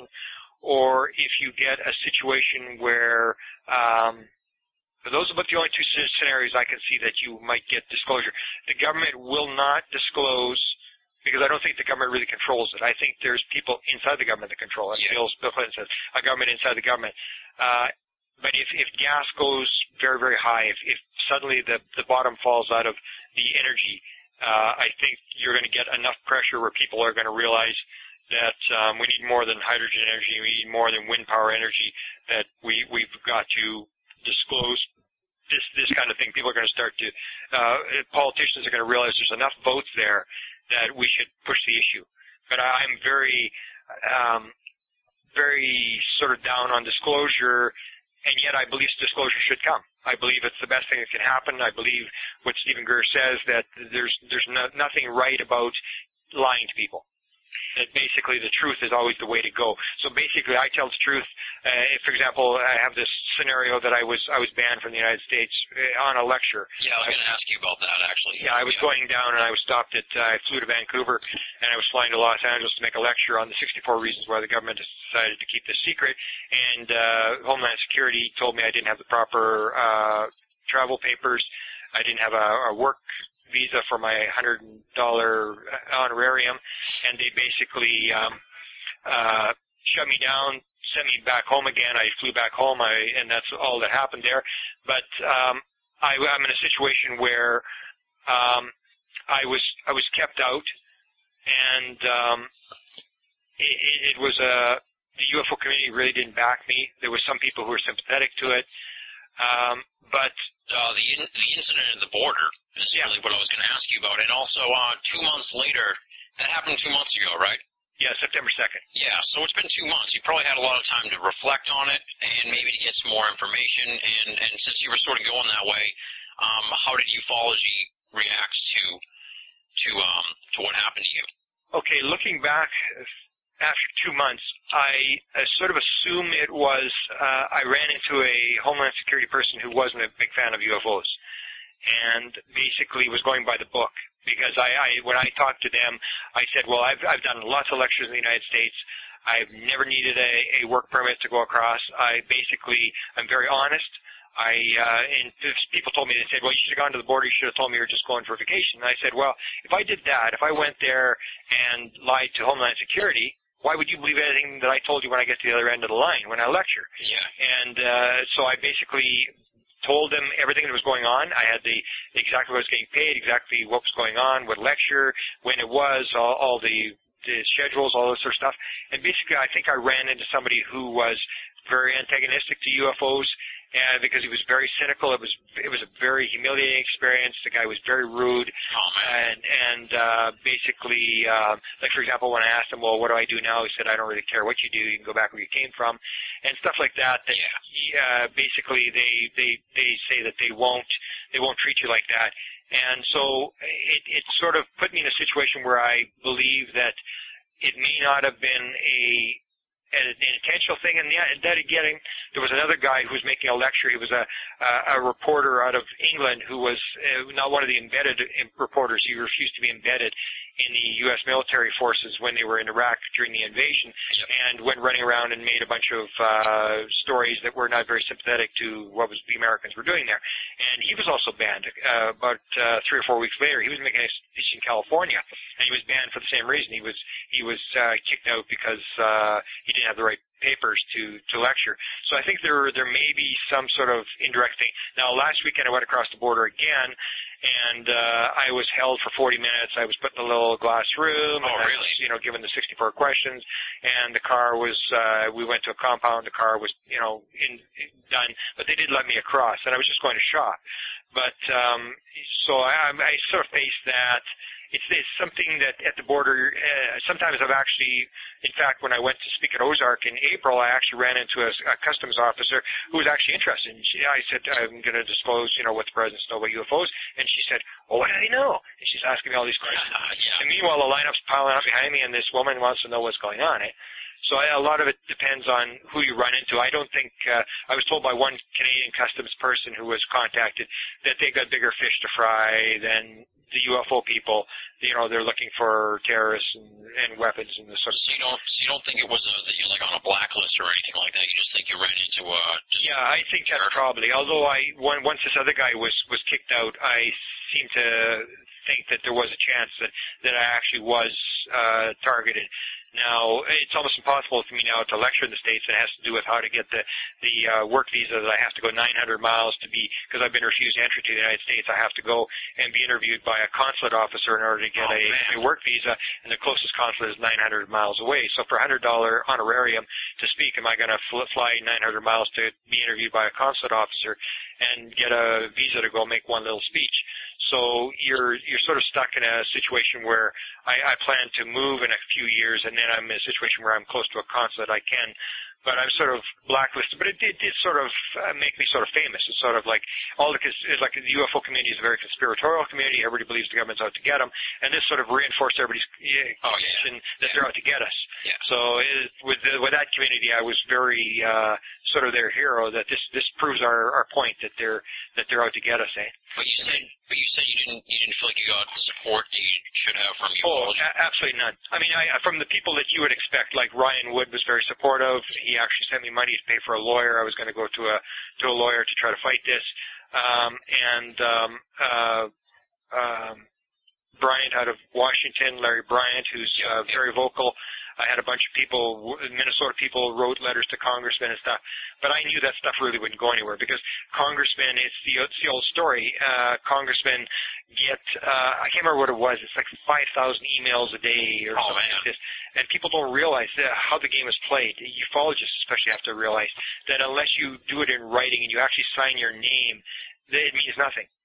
or if you get a situation where, um, those are about the only two scenarios I can see that you might get disclosure. The government will not disclose, because I don't think the government really controls it. I think there's people inside the government that control it. Yeah. Bill, Bill Clinton says, a government inside the government. Uh, but if, if gas goes very, very high, if, if suddenly the, the bottom falls out of the energy, uh, I think you're going to get enough pressure where people are going to realize that um, we need more than hydrogen energy, we need more than wind power energy, that we, we've got to disclose this, this kind of thing. People are going to start to, uh, politicians are going to realize there's enough votes there that we should push the issue. But I'm very, um, very sort of down on disclosure, and yet I believe disclosure should come. I believe it's the best thing that can happen. I believe what Stephen Greer says, that there's there's no, nothing right about lying to people. That basically the truth is always the way to go. So basically, I tell the truth. Uh, if, for example, I have this scenario that I was I was banned from the United States uh, on a lecture. Yeah, I was going to ask you about that, actually. Yeah, I was yeah. going down and I was stopped at. Uh, I flew to Vancouver and I was flying to Los Angeles to make a lecture on the sixty-four reasons why the government has decided to keep this secret. And uh, Homeland Security told me I didn't have the proper uh, travel papers. I didn't have a, a work visa for my one hundred dollars honorarium, and they basically um, uh, shut me down, sent me back home again. I flew back home, I, and that's all that happened there. But um, I, I'm in a situation where um, I was I was kept out, and um, it, it was a the U F O community really didn't back me. There were some people who were sympathetic to it, um, but uh, the in, the incident at the border is yeah. really what I was going to ask you about. And also, uh, two months later, that happened two months ago, right? Yeah, September second. Yeah, so it's been two months. You probably had a lot of time to reflect on it and maybe to get some more information. And, and since you were sort of going that way, um, how did ufology react to to um, to what happened to you? Okay, looking back after two months, I, I sort of assume it was uh, I ran into a Homeland Security person who wasn't a big fan of U F Os and basically was going by the book. Because I, I, when I talked to them, I said, well, I've, I've done lots of lectures in the United States. I've never needed a, a work permit to go across. I basically, I'm very honest. I, uh, and people told me, they said, well, you should have gone to the border. You should have told me you were just going for vacation. And I said, well, if I did that, if I went there and lied to Homeland Security, why would you believe anything that I told you when I get to the other end of the line, when I lecture? Yeah. And, uh, so I basically told them everything that was going on. I had the exactly what was getting paid, exactly what was going on, what lecture, when it was, all, all the, the schedules, all this sort of stuff. And basically, I think I ran into somebody who was very antagonistic to U F Os, and because he was very cynical. It was it was a very humiliating experience. The guy was very rude, oh, and and uh, basically, uh, like for example, when I asked him, well, what do I do now? He said, I don't really care what you do. You can go back where you came from, and stuff like that. That uh, basically they they they say that they won't they won't treat you like that, and so it it sort of put me in a situation where I believe that it may not have been a an intentional thing, and then again, there was another guy who was making a lecture. He was a a, a reporter out of England who was uh, not one of the embedded reporters. He refused to be embedded in the U S military forces when they were in Iraq during the invasion, and went running around and made a bunch of uh, stories that were not very sympathetic to what was the Americans were doing there. And he was also banned uh, about uh, three or four weeks later. He was making a speech in California, and he was banned for the same reason. He was he was uh, kicked out because uh, he didn't have the right papers to to lecture. So I think there there may be some sort of indirect thing. Now, last weekend I went across the border again, and uh, I was held for forty minutes. I was put in a little glass room. Oh, and I really? was, you know, given the sixty-four questions, and the car was. Uh, we went to a compound. The car was, you know, in, done, but they did let me across, and I was just going to shop. But um, so I, I sort of faced that. It's, it's something that at the border, uh, sometimes I've actually, in fact, when I went to speak at Ozark in April, I actually ran into a, a customs officer who was actually interested. And she, I said, I'm going to disclose, you know, what the presidents know about U F Os. And she said, oh, what do they know? And she's asking me all these questions. Yeah. And meanwhile, the lineup's piling up behind me, and this woman wants to know what's going on. Eh? So I, a lot of it depends on who you run into. I don't think, uh, I was told by one Canadian customs person who was contacted that they got bigger fish to fry than the U F O people. You know, they're looking for terrorists and, and weapons and this sort of So you don't, so you don't think it was a, that you're like on a blacklist or anything like that? You just think you ran into a... Just yeah, I think that's probably. Although I, when, once this other guy was, was kicked out, I seem to think that there was a chance that, that I actually was uh, targeted. Now, it's almost impossible for me now to lecture in the States. It has to do with how to get the, the uh, work visa that I have to go nine hundred miles to be, because I've been refused entry to the United States. I have to go and be interviewed by a consulate officer in order to get oh, a, a work visa, and the closest consulate is nine hundred miles away. So for a one hundred dollars honorarium to speak, am I going to fl- fly nine hundred miles to be interviewed by a consulate officer and get a visa to go make one little speech? So you're you're sort of stuck in a situation where I, I plan to move in a few years, and then I'm in a situation where I'm close to a consulate. I can, but I'm sort of blacklisted. But it did, did sort of uh, make me sort of famous. It's sort of like all the it's like the U F O community is a very conspiratorial community. Everybody believes the government's out to get them, and this sort of reinforced everybody's uh, oh, yeah. that they're out to get us. Yeah. So it, with the, with that community, I was very uh, sort of their hero. That this this proves our, our point that they're that they're out to get us. Eh? But you said, but you said you didn't, you didn't feel like you got the support that you should have from your Oh, college. a- absolutely none. I mean, I, from the people that you would expect, like Ryan Wood was very supportive. He actually sent me money to pay for a lawyer. I was going to go to a to a lawyer to try to fight this. Um, and um, uh, um, Bryant out of Washington, Larry Bryant, who's uh, very vocal. I had a bunch of people, Minnesota people wrote letters to congressmen and stuff, but I knew that stuff really wouldn't go anywhere because congressmen, it's the, it's the old story, uh, congressmen get, uh, I can't remember what it was, it's like five thousand emails a day or oh, something man. like this, and people don't realize uh, how the game is played. Ufologists especially have to realize that unless you do it in writing and you actually sign your name, it means nothing.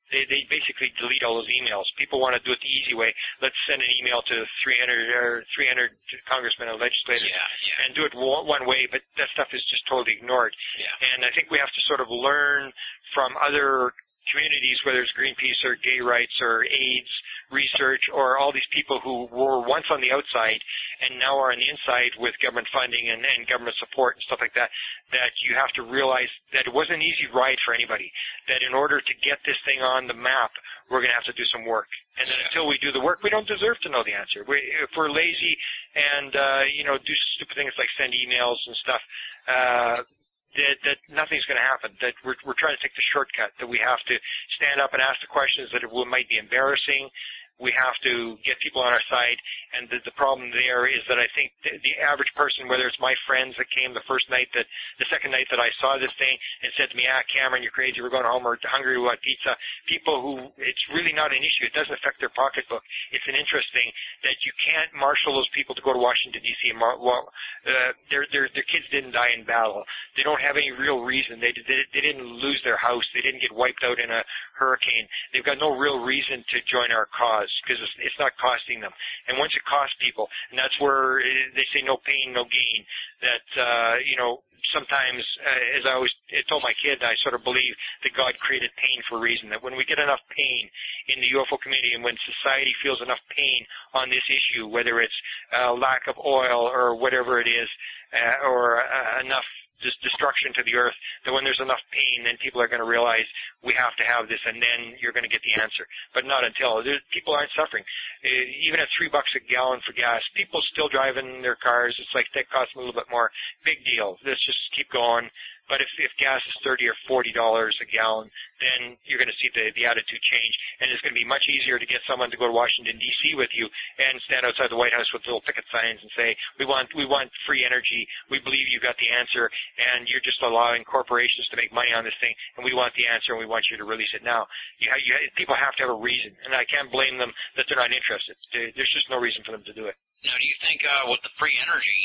They, they basically delete all those emails. People want to do it the easy way. Let's send an email to three hundred or three hundred congressmen and legislators yeah, yeah. and do it one, one way, but that stuff is just totally ignored. Yeah. And I think we have to sort of learn from other communities, whether it's Greenpeace or gay rights or AIDS research or all these people who were once on the outside and now are on the inside with government funding and, and government support and stuff like that, that you have to realize that it wasn't an easy ride for anybody, that in order to get this thing on the map, we're going to have to do some work. And then until we do the work, we don't deserve to know the answer. We, if we're lazy and, uh, you know, do stupid things like send emails and stuff, uh, That, that nothing's going to happen, that we're, we're trying to take the shortcut, that we have to stand up and ask the questions that it will, might be embarrassing. We have to get people on our side, and the, the problem there is that I think the, the average person, whether it's my friends that came the first night, that the second night that I saw this thing and said to me, ah, Cameron, you're crazy, we're going home, we're hungry, we want pizza, people who, it's really not an issue, it doesn't affect their pocketbook. It's an interest thing that you can't marshal those people to go to Washington, D C and mar- well, uh, their, their, their kids didn't die in battle. They don't have any real reason. They, they, they didn't lose their house. They didn't get wiped out in a hurricane. They've got no real reason to join our cause, because it's, it's not costing them. And once it costs people, and that's where they say no pain, no gain, that, uh, you know, sometimes, uh, as I always I told my kid, I sort of believe that God created pain for a reason, that when we get enough pain in the U F O community and when society feels enough pain on this issue, whether it's uh, lack of oil or whatever it is, uh, or uh, enough just destruction to the earth, that when there's enough pain, then people are going to realize we have to have this, and then you're going to get the answer. But not until. There's, people aren't suffering. Uh, even at three bucks a gallon for gas, people still driving their cars. It's like that costs a little bit more. Big deal. Let's just keep going. But if, if gas is thirty or forty dollars a gallon, then you're going to see the, the attitude change. And it's going to be much easier to get someone to go to Washington, D C with you and stand outside the White House with little picket signs and say, we want, we want free energy. We believe you got the answer, and you're just allowing corporations to make money on this thing, and we want the answer, and we want you to release it now. You, you, people have to have a reason, and I can't blame them that they're not interested. There's just no reason for them to do it. Now, do you think uh, with the free energy,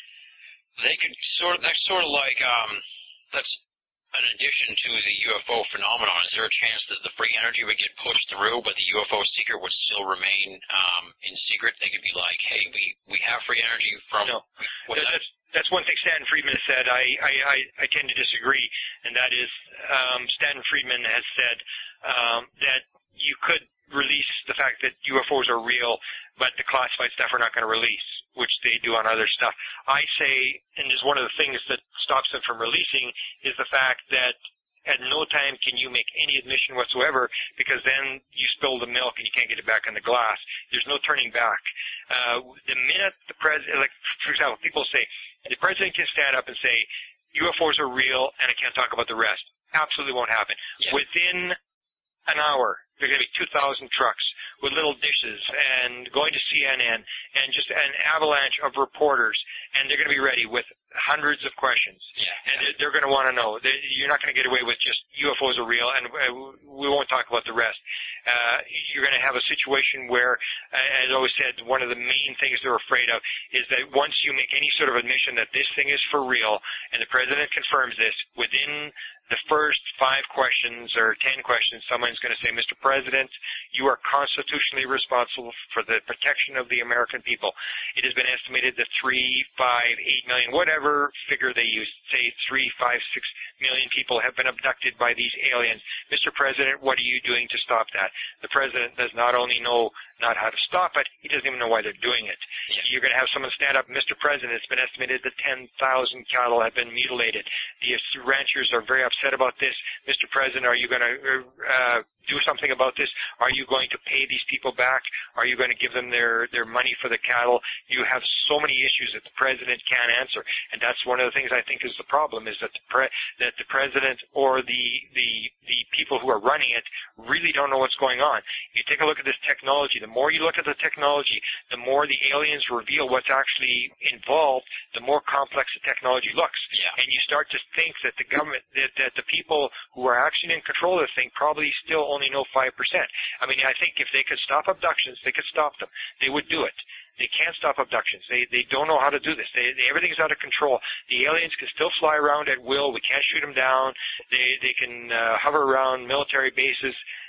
they could sort of, that's sort of like, um, that's an addition to the U F O phenomenon. Is there a chance that the free energy would get pushed through, but the U F O secret would still remain um, in secret? They could be like, hey, we, we have free energy from... No. That, that's, that's one thing Stanton Friedman has said. I, I, I, I tend to disagree, and that is um, Stanton Friedman has said um, that you could release the fact that U F Os are real, but the classified stuff are not going to release, which they do on other stuff. I say, and is one of the things that stops them from releasing, is the fact that at no time can you make any admission whatsoever, because then you spill the milk and you can't get it back in the glass. There's no turning back. Uh, the minute the president, like, for example, people say, the president can stand up and say, U F Os are real and I can't talk about the rest. Absolutely won't happen. Yeah. Within an hour, there are going to be two thousand trucks with little dishes and going to C N N and just an avalanche of reporters, and they're going to be ready with hundreds of questions. Yeah. And they're, they're going to want to know. They, you're not going to get away with just U F Os are real, and we won't talk about the rest. Uh, you're going to have a situation where, as I always said, one of the main things they're afraid of is that once you make any sort of admission that this thing is for real, and the president confirms this, within the first five questions or ten questions, someone's going to say, Mister President, you are constitutionally responsible for the protection of the American people. It has been estimated that three, five, eight million, whatever figure they use, say three, five, six million people have been abducted by these aliens. Mister President, what are you doing to stop that? The president does not only know not how to stop it, he doesn't even know why they're doing it. Yeah. You're going to have someone stand up, Mister President, it's been estimated that ten thousand cattle have been mutilated. The ranchers are very upset about this. Mister President, are you going to uh, do something about this? Are you going to pay these people back? Are you going to give them their, their money for the cattle? You have so many issues that the president can't answer, and that's one of the things I think is the problem, is that the pre- that the president or the, the, the people who are running it really don't know what's going on. You take a look at this technology. The more you look at the technology, the more the aliens reveal what's actually involved, the more complex the technology looks. Yeah. And you start to think that the government, that, that the people who are actually in control of this thing probably still only know five percent. I mean, I think if they could stop abductions, they could stop them. They would do it. They can't stop abductions. They they don't know how to do this. They, they everything's out of control. The aliens can still fly around at will. We can't shoot them down. They they can uh, hover around military bases.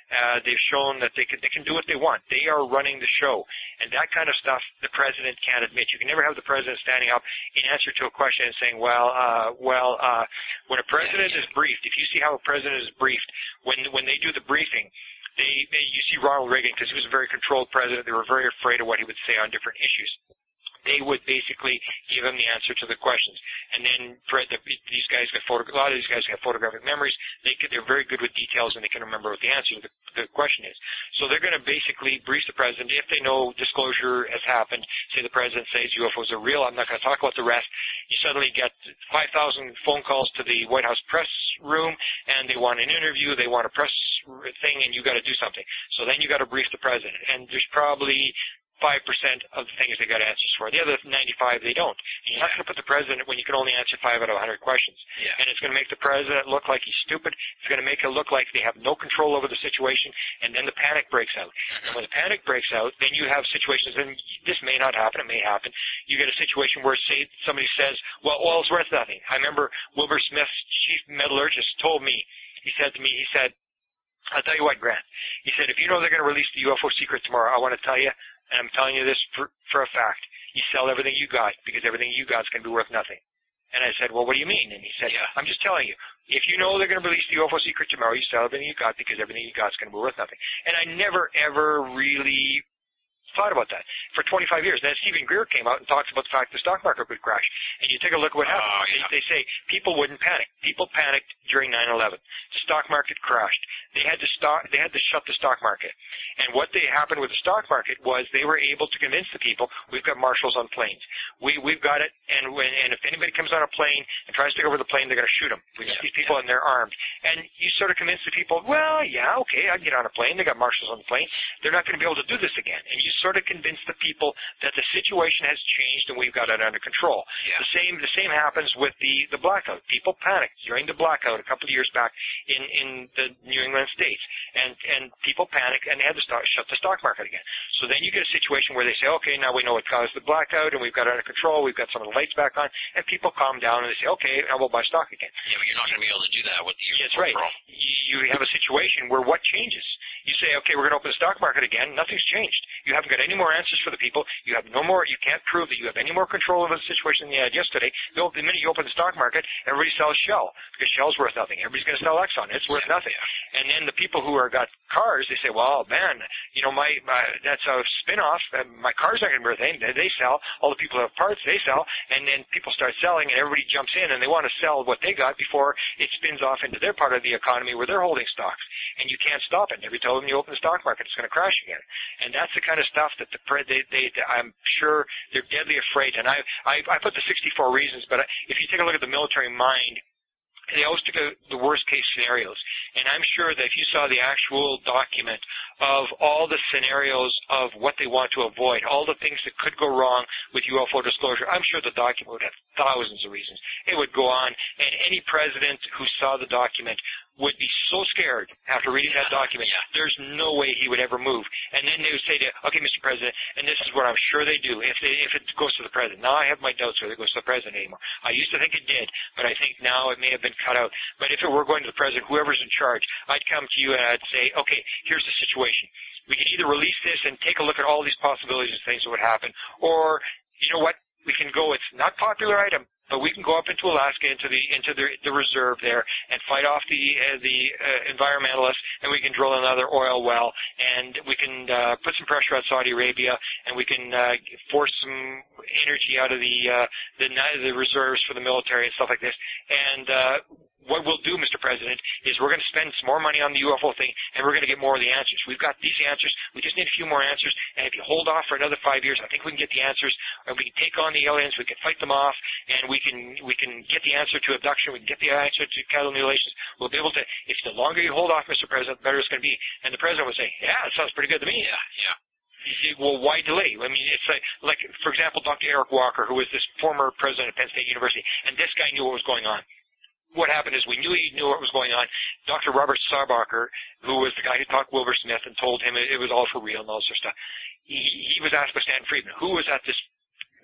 Uh, they've shown that they can they can do what they want. They are running the show, and that kind of stuff the president can't admit. You can never have the president standing up in answer to a question and saying, "Well, uh, well, uh, when a president is briefed, if you see how a president is briefed, when when they do the briefing." They, they, you see Ronald Reagan, because he was a very controlled president, they were very afraid of what he would say on different issues. They would basically give him the answer to the questions. And then Fred, the, these guys got photo, a lot of these guys have photographic memories. They could, they're very good with details, and they can remember what the answer to the, the question is. So they're going to basically brief the president if they know disclosure has happened. Say the president says U F Os are real. I'm not going to talk about the rest. You suddenly get five thousand phone calls to the White House press room, and they want an interview. They want a press thing, and you got to do something. So then you got to brief the president. And there's probably five percent of the things they got answers for. The other ninety-five, they don't. And you're not going to put the president when you can only answer five out of one hundred questions. Yeah. And it's going to make the president look like he's stupid. It's going to make it look like they have no control over the situation, and then the panic breaks out. And when the panic breaks out, then you have situations, and this may not happen, it may happen. You get a situation where, say, somebody says, well, oil's worth nothing. I remember Wilbur Smith's chief metallurgist told me, he said to me, he said, I'll tell you what, Grant. He said, if you know they're going to release the U F O secret tomorrow, I want to tell you, and I'm telling you this for, for a fact, you sell everything you got, because everything you got is going to be worth nothing. And I said, well, what do you mean? And he said, yeah. I'm just telling you, if you know they're going to release the U F O secret tomorrow, you sell everything you got, because everything you got is going to be worth nothing. And I never, ever really thought about that for twenty-five years. Then Stephen Greer came out and talks about the fact the stock market would crash. And you take a look at what happened. Oh, yeah. they, they say people wouldn't panic. People panicked during nine eleven. The stock market crashed. They had to stop, they had to shut the stock market. And what they happened with the stock market was they were able to convince the people, we've got marshals on planes. We, we've got it, and when, and if anybody comes on a plane and tries to take over the plane, they're going to shoot them. We got Yeah, these people yeah. and they're armed. And you sort of convince the people, well, yeah, okay, I can get on a plane. They got marshals on the plane. They're not going to be able to do this again. And you sort of convince the people that the situation has changed and we've got it under control. Yeah. The same, the same happens with the, the blackout. People panicked during the blackout a couple of years back in, in the New England states. And, and people panicked and they had to start, shut the stock market again. So then you get a situation where they say, okay, now we know what caused the blackout and we've got it under control. We've got some of the lights back on, and people calm down and they say, okay, now we'll buy stock again. Yeah, but you're not going to be able to do that with the That's right. You, you have a situation where what changes? You say, okay, we're going to open the stock market again. Nothing's changed. You haven't got any more answers for the people. You have no more, you can't prove that you have any more control over the situation than you had yesterday. The minute you open the stock market, everybody sells Shell, because Shell's worth nothing. Everybody's going to sell Exxon. It's worth yeah, nothing. Yeah. And then the people who are got cars, they say, well, man, you know, my, my that's a spin-off. Uh, my cars aren't going to be worth anything. They, they sell. All the people who have parts, they sell. And then people start selling, and everybody jumps in, and they want to sell what they got before it spins off into their part of the economy where they're holding stocks. And you can't stop it. Every time you open the stock market, it's going to crash again. And that's the kind of stuff that the pre- they, they, they, I'm sure they're deadly afraid. And I, I, I put the sixty-four reasons, but if you take a look at the military mind, they always took a, the worst case scenarios. And I'm sure that if you saw the actual document of all the scenarios of what they want to avoid, all the things that could go wrong with U F O disclosure, I'm sure the document would have thousands of reasons. It would go on, and any president who saw the document would be so scared after reading that document, yeah. there's no way he would ever move. And then they would say to, okay, Mister President, and this is what I'm sure they do, if they, if it goes to the president. Now I have my doubts whether it goes to the president anymore. I used to think it did, but I think now it may have been cut out. But if it were going to the president, whoever's in charge, I'd come to you and I'd say, okay, here's the situation. We can either release this and take a look at all these possibilities of things that would happen, or, you know what, we can go, it's not popular item, but we can go up into Alaska, into the into the, the reserve there, and fight off the uh, the uh, environmentalists, and we can drill another oil well, and we can uh, put some pressure on Saudi Arabia, and we can uh, force some energy out of the uh, the the reserves for the military and stuff like this. And uh, what we'll do, Mister President, is we're going to spend some more money on the U F O thing, and we're going to get more of the answers. We've got these answers. We just need a few more answers, and if you hold off for another five years, I think we can get the answers, and we can take on the aliens. We can fight them off, and we can we can get the answer to abduction. We can get the answer to cattle mutilations. We'll be able to. If the longer you hold off, Mister President, the better it's going to be. And the president would say, "Yeah, it sounds pretty good to me." Yeah, yeah. You say, well, why delay? I mean, it's like, like, for example, Doctor Eric Walker, who was this former president of Penn State University, and this guy knew what was going on. What happened is we knew he knew what was going on. Doctor Robert Sarbacher, who was the guy who talked to Wilbur Smith and told him it, it was all for real and all this sort of stuff, he, he was asked by Stan Friedman, who was at this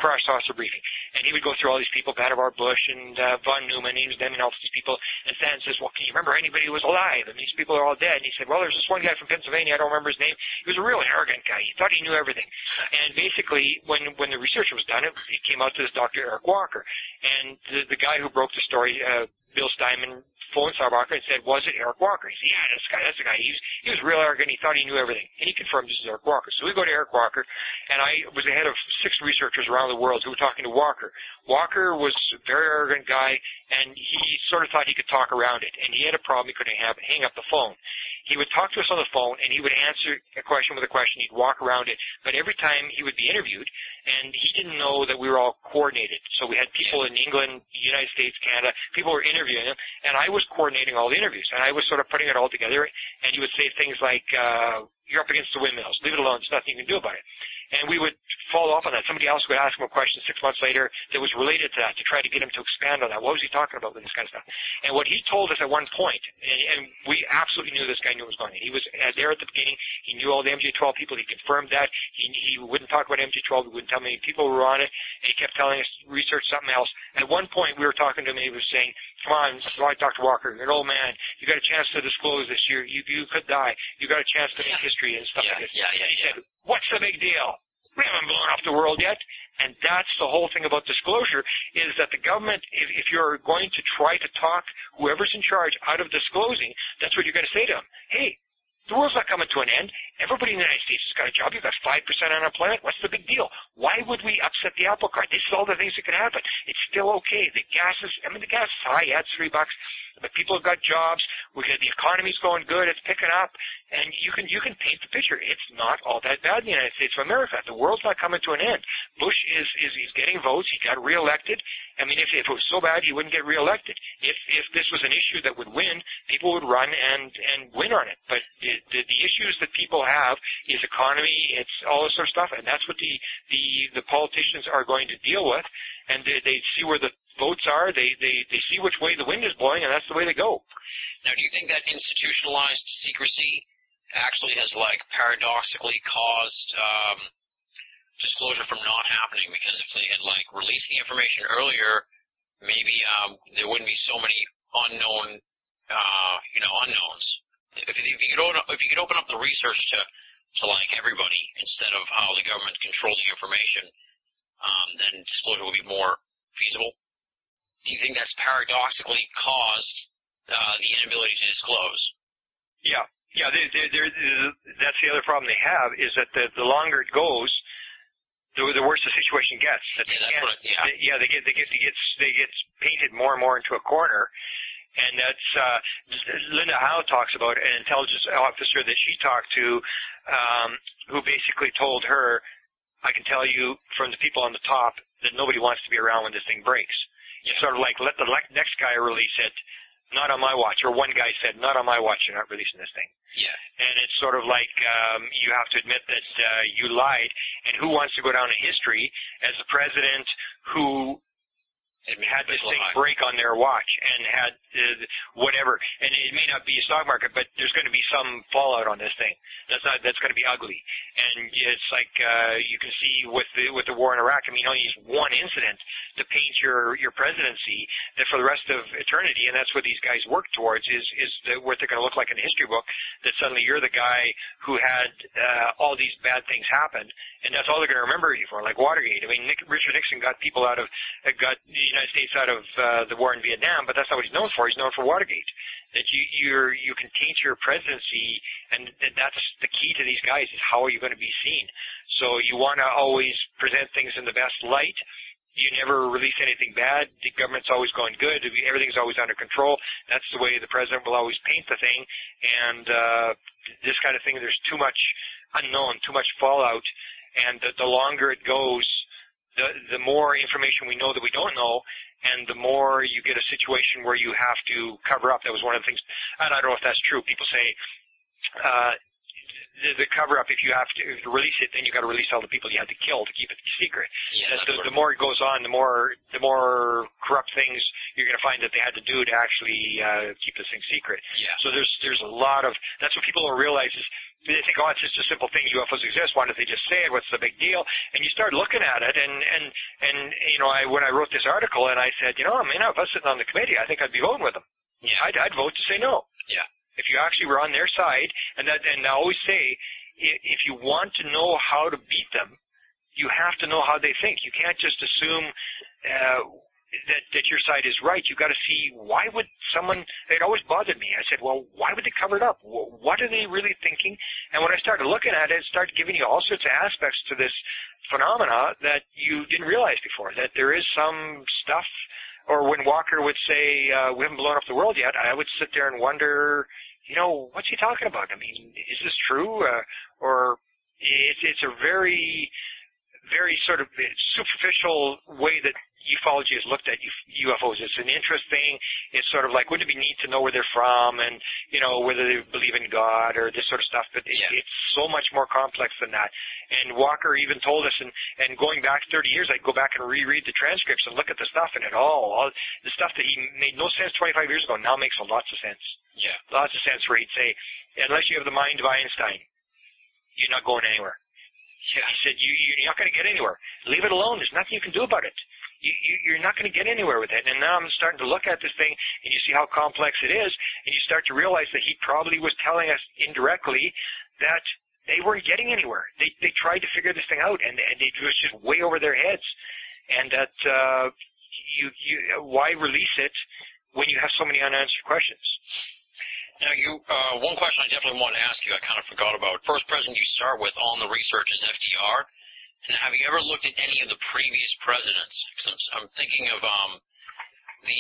crash saucer briefing. And he would go through all these people, Vannevar Bush and uh, von Neumann, and them and all these people, and Stan says, well, can you remember anybody who was alive? And these people are all dead. And he said, well, there's this one guy from Pennsylvania, I don't remember his name. He was a real arrogant guy. He thought he knew everything. And basically, when when the research was done, it, it came out to this Doctor Eric Walker. And the, the guy who broke the story, uh, Bill Steinman, phoned Walker and said, was it Eric Walker? He said, yeah, that's the guy, that's the guy. He was, he was real arrogant. He thought he knew everything. And he confirmed this is Eric Walker. So we go to Eric Walker, and I was the head of six researchers around the world who were talking to Walker. Walker was a very arrogant guy, and he sort of thought he could talk around it. And he had a problem. He couldn't have, hang up the phone. He would talk to us on the phone, and he would answer a question with a question. He'd walk around it. But every time he would be interviewed, and he didn't know that we were all coordinated. So we had people in England, United States, Canada. People were interviewing him, and I was coordinating all the interviews. And I was sort of putting it all together, and he would say things like, uh, you're up against the windmills. Leave it alone. There's nothing you can do about it. And we would follow up on that. Somebody else would ask him a question six months later that was related to that to try to get him to expand on that. What was he talking about with this kind of stuff? And what he told us at one point, and, and we absolutely knew this guy knew what was going on. He was there at the beginning. He knew all the M J twelve people. He confirmed that. He, he wouldn't talk about M J twelve. He wouldn't tell me people were on it. And he kept telling us research something else. And at one point we were talking to him and he was saying, come on, Doctor Walker, you're an old man. You got a chance to disclose this. You, you, you could die. You got a chance to make history and stuff yeah, like this. Yeah, yeah, he yeah. said, what's the big deal? We haven't blown up the world yet. And that's the whole thing about disclosure, is that the government, if, if you're going to try to talk whoever's in charge out of disclosing, that's what you're going to say to them. Hey, the world's not coming to an end. Everybody in the United States has got a job. You've got five percent unemployment. What's the big deal? Why would we upset the apple cart? This is all the things that can happen. It's still okay. The gas is, I mean, the gas is high. Yeah, it's three bucks. But people have got jobs. We got, the economy's going good. It's picking up. And you can, you can paint the picture. It's not all that bad in the United States of America. The world's not coming to an end. Bush is, is, he's getting votes. He got reelected. I mean, if, if it was so bad, he wouldn't get reelected. If, if this was an issue that would win, people would run and, and win on it. But the, the, the issues that people have is economy, it's all this sort of stuff, and that's what the, the, the politicians are going to deal with. And they, they see where the votes are, they, they, they see which way the wind is blowing, and that's the way they go. Now, do you think that institutionalized secrecy actually has, like, paradoxically caused um, disclosure from not happening? Because if they had, like, released the information earlier, maybe um, there wouldn't be so many unknown, uh, you know, unknowns. If, if, you could open, if you could open up the research to, to, like, everybody instead of how the government controls the information, um, then disclosure would be more feasible. Do you think that's paradoxically caused uh, the inability to disclose? Yeah. Yeah, they're, they're, they're, that's the other problem they have, is that the, the longer it goes, the, the worse the situation gets. That yeah, that's what it, yeah. They, yeah, they get, they get, they get, they get painted more and more into a corner. And that's, uh, Linda Howe talks about an intelligence officer that she talked to, um, who basically told her, I can tell you from the people on the top that nobody wants to be around when this thing breaks. It's sort of like, let the next guy release it. Not on my watch. Or one guy said, not on my watch, you're not releasing this thing. Yeah. And it's sort of like um, you have to admit that uh, you lied. And who wants to go down in history as the president who had this thing break on their watch and had uh, whatever. And it may not be a stock market, but there's going to be some fallout on this thing. That's not. That's going to be ugly. And it's like uh, you can see with the with the war in Iraq. I mean, you only use one incident to paint your your presidency that for the rest of eternity, and that's what these guys work towards. Is is the, what they're going to look like in a history book. That suddenly you're the guy who had uh, all these bad things happen, and that's all they're going to remember you for. Like Watergate. I mean, Nick, Richard Nixon got people out of uh, got the United States out of uh, the war in Vietnam, but that's not what he's known for. He's known for Watergate. That you you're, you can taint your presidency, and that's the key to these guys is how are you going to be seen. So you want to always present things in the best light. You never release anything bad. The government's always going good. Everything's always under control. That's the way the president will always paint the thing. And uh, this kind of thing, there's too much unknown, too much fallout, and the, the longer it goes, the the more information we know that we don't know, and the more you get a situation where you have to cover up. That was one of the things, and I don't know if that's true. People say uh, the, the cover up, if you have to, if you release it, then you got to release all the people you had to kill to keep it secret. Yeah, the, the more it goes on, the more the more corrupt things you're going to find that they had to do to actually uh, keep this thing secret. Yeah. So there's there's a lot of that's what people don't realize is they think, oh, it's just a simple thing. U F Os exist. Why don't they just say it? What's the big deal? And you start looking at it, and and and you know, I when I wrote this article, and I said, you know, I mean, if I was sitting on the committee, I think I'd be voting with them. Yeah. I'd, I'd vote to say no. Yeah. If you actually were on their side, and that, and I always say, if you want to know how to beat them, you have to know how they think. You can't just assume uh, that that your side is right. You've got to see, why would someone, it always bothered me. I said, well, why would they cover it up? What are they really thinking? And when I started looking at it, it started giving you all sorts of aspects to this phenomena that you didn't realize before, that there is some stuff, or when Walker would say, uh, we haven't blown up the world yet, I would sit there and wonder, you know, what's he talking about? I mean, is this true? Uh, or it's, it's a very, very sort of superficial way that ufology has looked at U F Os. It's an interest thing. It's sort of like, wouldn't it be neat to know where they're from and, you know, whether they believe in God or this sort of stuff. But it, yeah. it's so much more complex than that. And Walker even told us, and, and going back thirty years, I'd go back and reread the transcripts and look at the stuff, and it all, all the stuff that he made no sense twenty-five years ago now makes lots of sense. Yeah. Lots of sense where he'd say, unless you have the mind of Einstein, you're not going anywhere. Yeah. He said, you, you're not going to get anywhere. Leave it alone. There's nothing you can do about it. You, you, you're not going to get anywhere with it. And now I'm starting to look at this thing, and you see how complex it is, and you start to realize that he probably was telling us indirectly that they weren't getting anywhere. They they tried to figure this thing out, and, and it was just way over their heads. And that uh, you, you why release it when you have so many unanswered questions? Now, you, uh, one question I definitely want to ask you, I kind of forgot about. First president you start with on the research is F D R. And have you ever looked at any of the previous presidents? Because I'm, I'm thinking of, um, the,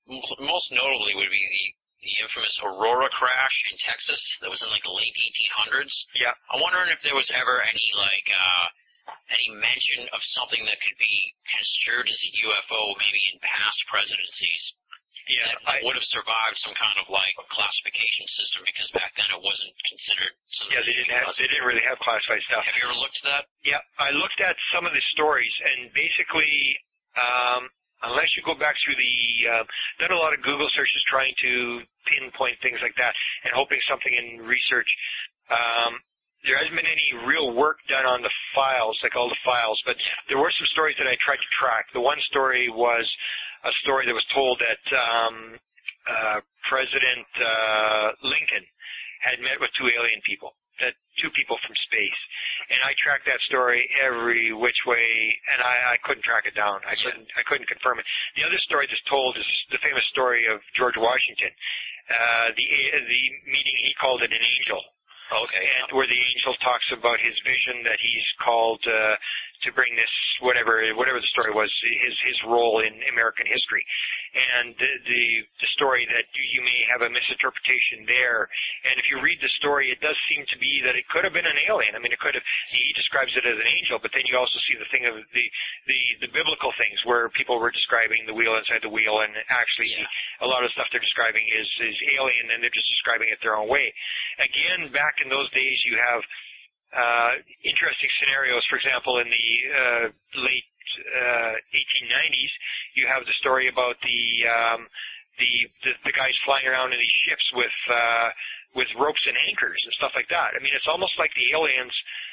most notably would be the, the infamous Aurora crash in Texas that was in like the late eighteen hundreds. Yeah. I'm wondering if there was ever any, like, uh, any mention of something that could be construed as a U F O maybe in past presidencies. Yeah, that I, would have survived some kind of like classification system, because back then it wasn't considered. Yeah, they didn't have, they didn't really have classified stuff. Have you ever looked at that? Yeah, I looked at some of the stories, and basically, um, unless you go back through the, uh, done a lot of Google searches trying to pinpoint things like that, and hoping something in research. Um, there hasn't been any real work done on the files, like all the files, but there were some stories that I tried to track. The one story was a story that was told that um, uh, President uh, Lincoln had met with two alien people, that two people from space. And I tracked that story every which way, and I, I couldn't track it down. I couldn't, I couldn't confirm it. The other story that's told is the famous story of George Washington, uh, the the meeting, he called it an angel. Okay. And where the angel talks about his vision that he's called uh, to bring this, whatever whatever the story was, his his role in American history. And the, the the story that you may have a misinterpretation there. And if you read the story, it does seem to be that it could have been an alien. I mean, it could have. He describes it as an angel, but then you also see the thing of the the, the biblical things where people were describing the wheel inside the wheel, and actually yeah. a lot of the stuff they're describing is is alien, and they're just describing it their own way. Again, back in those days, you have uh, interesting scenarios. For example, in the uh, late uh, eighteen nineties, you have the story about the, um, the the the guys flying around in these ships with uh, with ropes and anchors and stuff like that. I mean, it's almost like the aliens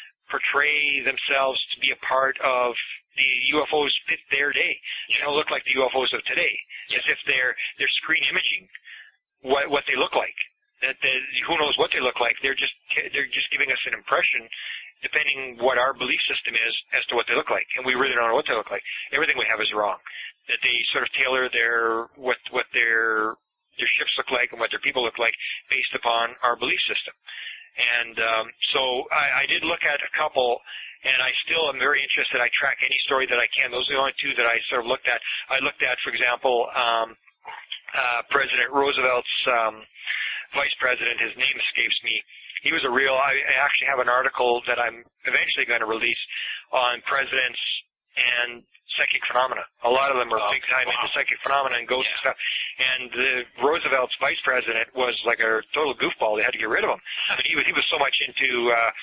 portray themselves to be a part of the U F Os fit their day. They don't look like the U F Os of today, as if they're they're screen imaging what what they look like. That the, who knows what they look like? They're just they're just giving us an impression, depending what our belief system is as to what they look like, and we really don't know what they look like. Everything we have is wrong. That they sort of tailor their what what their their ships look like and what their people look like based upon our belief system. And um, so I, I did look at a couple, and I still am very interested. I track any story that I can. Those are the only two that I sort of looked at. I looked at, for example, um, uh, President Roosevelt's. Um, Vice President, his name escapes me. He was a real, I, I actually have an article that I'm eventually going to release on presidents and psychic phenomena. A lot of them are oh, big time wow. into psychic phenomena and ghost yeah. stuff. And the Roosevelt's vice president was like a total goofball. They had to get rid of him. But he was, he was so much into, uh,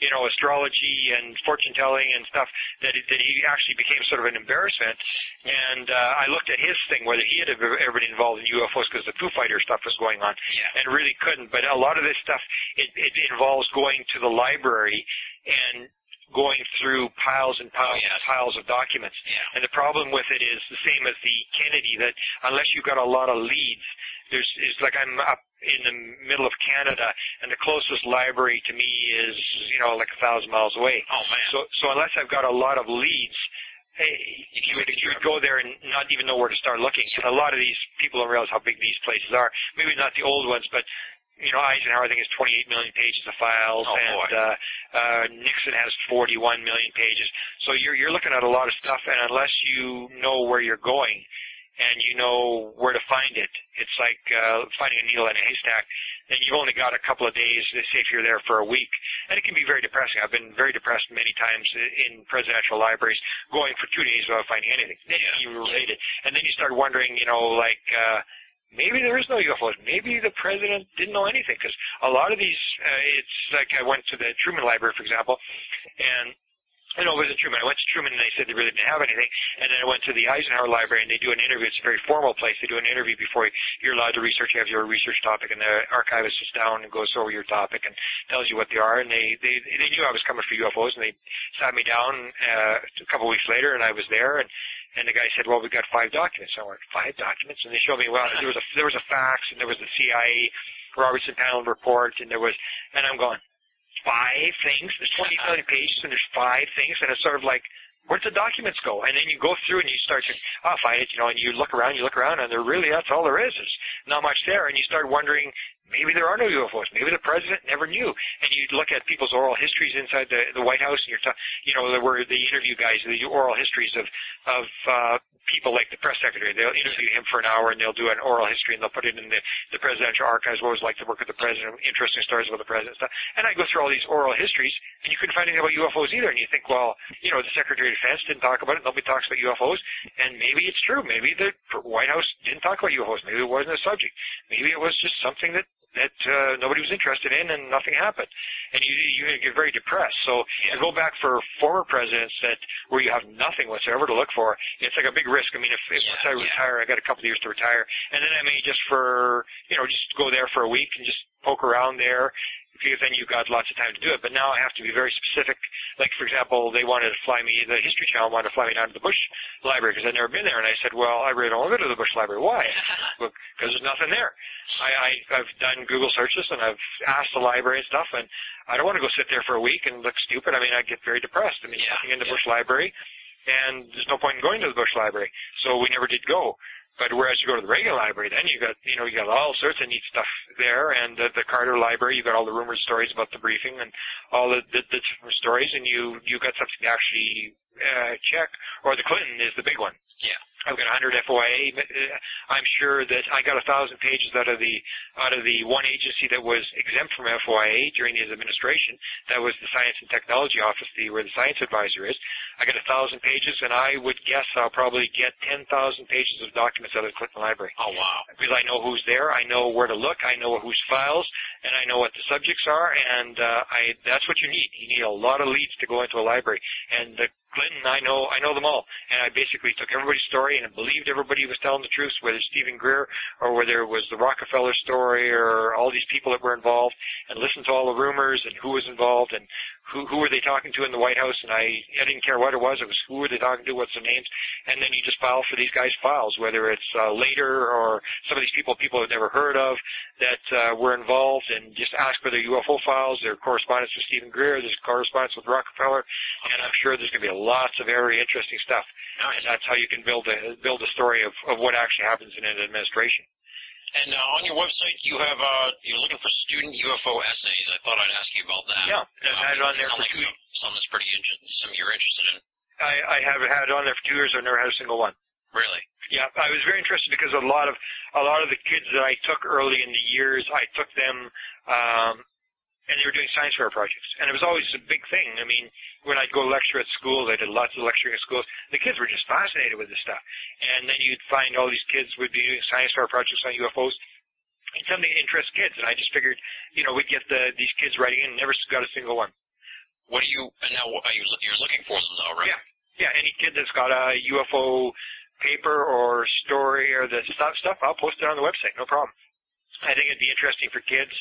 you know, astrology and fortune telling and stuff, that it, that he actually became sort of an embarrassment. And uh, I looked at his thing, whether he had ever, ever been involved in U F Os, because the Foo Fighter stuff was going on, Yeah. and really couldn't. But a lot of this stuff, it, it involves going to the library and going through piles and piles Oh, yes. and piles of documents. Yeah. And the problem with it is the same as the Kennedy, that unless you've got a lot of leads, there's is like I'm up in the middle of Canada, and the closest library to me is, you know, like a thousand miles away. Oh, man. So, so unless I've got a lot of leads, hey, you would, you would go there and not even know where to start looking. And a lot of these people don't realize how big these places are. Maybe not the old ones, but you know, Eisenhower, I think, is twenty-eight million pages of files, Oh, and boy. uh, uh, Nixon has forty-one million pages. So you're you're looking at a lot of stuff, and unless you know where you're going and you know where to find it, it's like uh, finding a needle in a haystack. And you've only got a couple of days, say if you're there for a week, and it can be very depressing. I've been very depressed many times in presidential libraries, going for two days without finding anything, anything even related. And then you start wondering, you know, like. Uh, Maybe there is no U F Os. Maybe the president didn't know anything, because a lot of these, uh, it's like I went to the Truman Library, for example, and I know it wasn't Truman. I went to Truman, and they said they really didn't have anything. And then I went to the Eisenhower Library, and they do an interview. It's a very formal place. They do an interview before you're allowed to research. You have your research topic, and the archivist sits down and goes over your topic and tells you what they are. And they they, they knew I was coming for U F Os, and they sat me down uh, a couple of weeks later, and I was there. And And the guy said, well, we've got five documents. I went, five documents? And they showed me, well, there was a, there was a fax, and there was the C I A Robertson panel report, and there was, and I'm going, five things? There's twenty million pages, and there's five things? And it's sort of like, where'd the documents go? And then you go through and you start to, I'll find it, you know, and you look around, you look around, and there really, that's all there is. There's not much there. And you start wondering, maybe there are no U F Os. Maybe the president never knew. And you look at people's oral histories inside the, the White House, and you're, ta- you know, there were the interview guys, the oral histories of, of, uh, people like the press secretary. They'll interview him for an hour, and they'll do an oral history, and they'll put it in the, the presidential archives, what it was like to work with the president, interesting stories about the president and stuff. And I go through all these oral histories, and you couldn't find anything about U F Os either. And you think, well, you know, the Secretary of Defense didn't talk about it. Nobody talks about U F Os. And maybe it's true. Maybe the White House didn't talk about U F Os. Maybe it wasn't a subject. Maybe it was just something that that uh, nobody was interested in, and nothing happened. And you you get very depressed. So Yeah. to go back for former presidents that where you have nothing whatsoever to look for, it's like a big risk. I mean, if, if Yeah, once I yeah. retire, I got a couple of years to retire, and then I may just for you know just go there for a week and just poke around there, because then you've got lots of time to do it. But now I have to be very specific. Like, for example, they wanted to fly me, the History Channel wanted to fly me down to the Bush Library because I'd never been there. And I said, well, I really don't want to go to the Bush Library. Why? Because there's nothing there. I, I, I've done Google searches, and I've asked the library and stuff, and I don't want to go sit there for a week and look stupid. I mean, I get very depressed. I mean, Yeah, nothing in the yeah. Bush Library, and there's no point in going to the Bush Library. So we never did go. But whereas you go to the Reagan Library, then you got, you know, you got all sorts of neat stuff there, and uh, the Carter Library, you got all the rumored stories about the briefing and all the, the, the different stories, and you you got something to actually uh, check. Or the Clinton is the big one. Yeah. I've got one hundred F O A. But, uh, I'm sure that I got a thousand pages out of the out of the one agency that was exempt from F O A during his administration. That was the Science and Technology Office, the where the science advisor is. I got a thousand pages, and I would guess I'll probably get ten thousand pages of documents out of the Clinton Library. Oh, wow. Because I know who's there, I know where to look, I know whose files, and I know what the subjects are, and uh, I that's what you need. You need a lot of leads to go into a library, and the Clinton, I know, I know them all, and I basically took everybody's story and believed everybody was telling the truth, whether Stephen Greer or whether it was the Rockefeller story or all these people that were involved, and listened to all the rumors and who was involved and who who were they talking to in the White House, and I I didn't care what it was. It was who were they talking to, what's their names, and then you just file for these guys' files, whether it's uh, later or some of these people people have never heard of that uh, were involved, and just ask for their U F O files, their correspondence with Stephen Greer, there's correspondence with Rockefeller, and I'm sure there's going to be lots of very interesting stuff. And that's how you can build a build a story of, of what actually happens in an administration. And uh, on your website, you have uh, you're looking for student U F O essays. I thought I'd ask you about that. Yeah, I've had it on there sounds for like two. some, something that's pretty interesting. Something you're interested in. I, I have had it on there for two years. I've never had a single one. Really? Yeah, I was very interested because a lot of a lot of the kids that I took early in the years, I took them. Um, And they were doing science fair projects. And it was always a big thing. I mean, when I'd go lecture at schools, I did lots of lecturing at schools, the kids were just fascinated with this stuff. And then you'd find all these kids would be doing science fair projects on U F Os. And something that interests kids. And I just figured, you know, we'd get the, these kids writing in and never got a single one. What do you, and now are you, you're looking for them though, right? Yeah. Yeah, any kid that's got a U F O paper or story or the stuff, stuff, I'll post it on the website, no problem. I think it'd be interesting for kids,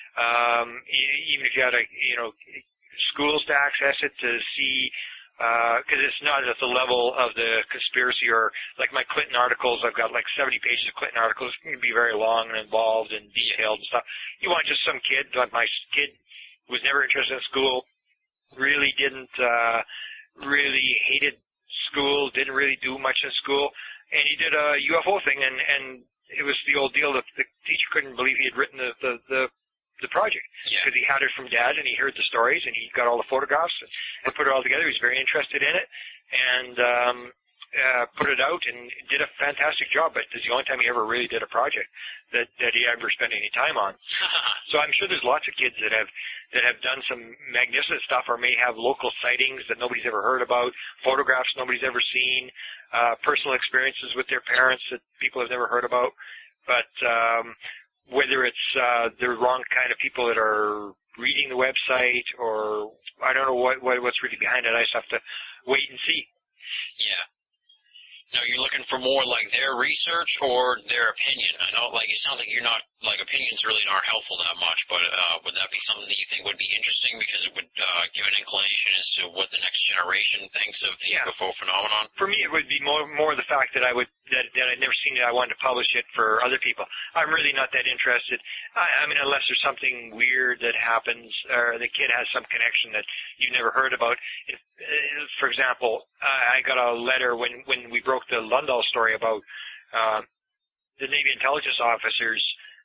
um, even if you had a, you know, schools to access it to see, because uh, it's not at the level of the conspiracy or like my Clinton articles. I've got like seventy pages of Clinton articles. It can be very long and involved and detailed and stuff. You want just some kid, like my kid was never interested in school, really didn't, uh, really hated school, didn't really do much in school, and he did a U F O thing, and, and it was the old deal that the teacher couldn't believe he had written the, the, the the project, because yeah. he had it from Dad, and he heard the stories, and he got all the photographs and, and put it all together. He was very interested in it, and um, uh, put it out, and did a fantastic job. But it's the only time he ever really did a project that that he ever spent any time on. So I'm sure there's lots of kids that have that have done some magnificent stuff, or may have local sightings that nobody's ever heard about, photographs nobody's ever seen, uh, personal experiences with their parents that people have never heard about. But um, whether it's uh, the wrong kind of people that are reading the website, or I don't know what, what what's really behind it. I just have to wait and see. Yeah. Now, you're looking for more like their research or their opinion. I know, like, it sounds like you're not, like, opinions really aren't helpful that much, but uh, would that be something that you think would be interesting because it would uh, give an inclination as to what the next generation thinks of the yeah. U F O phenomenon? For me, it would be more more the fact that I would that, that I'd never seen it. I wanted to publish it for other people. I'm really not that interested. I, I mean, unless there's something weird that happens, or the kid has some connection that you've never heard about. If, uh, for example, uh, I got a letter when when we broke the Lundahl story about uh, the Navy intelligence officers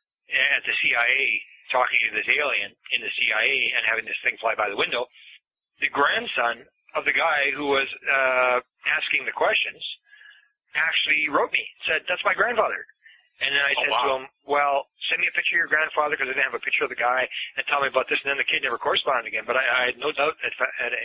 at the C I A talking to this alien in the C I A and having this thing fly by the window. The grandson of the guy who was uh, asking the questions actually wrote me, said, "That's my grandfather." And then I oh, said wow. to him, "Well, send me a picture of your grandfather," because I didn't have a picture of the guy, "and tell me about this." And then the kid never corresponded again. But I, I had no doubt that,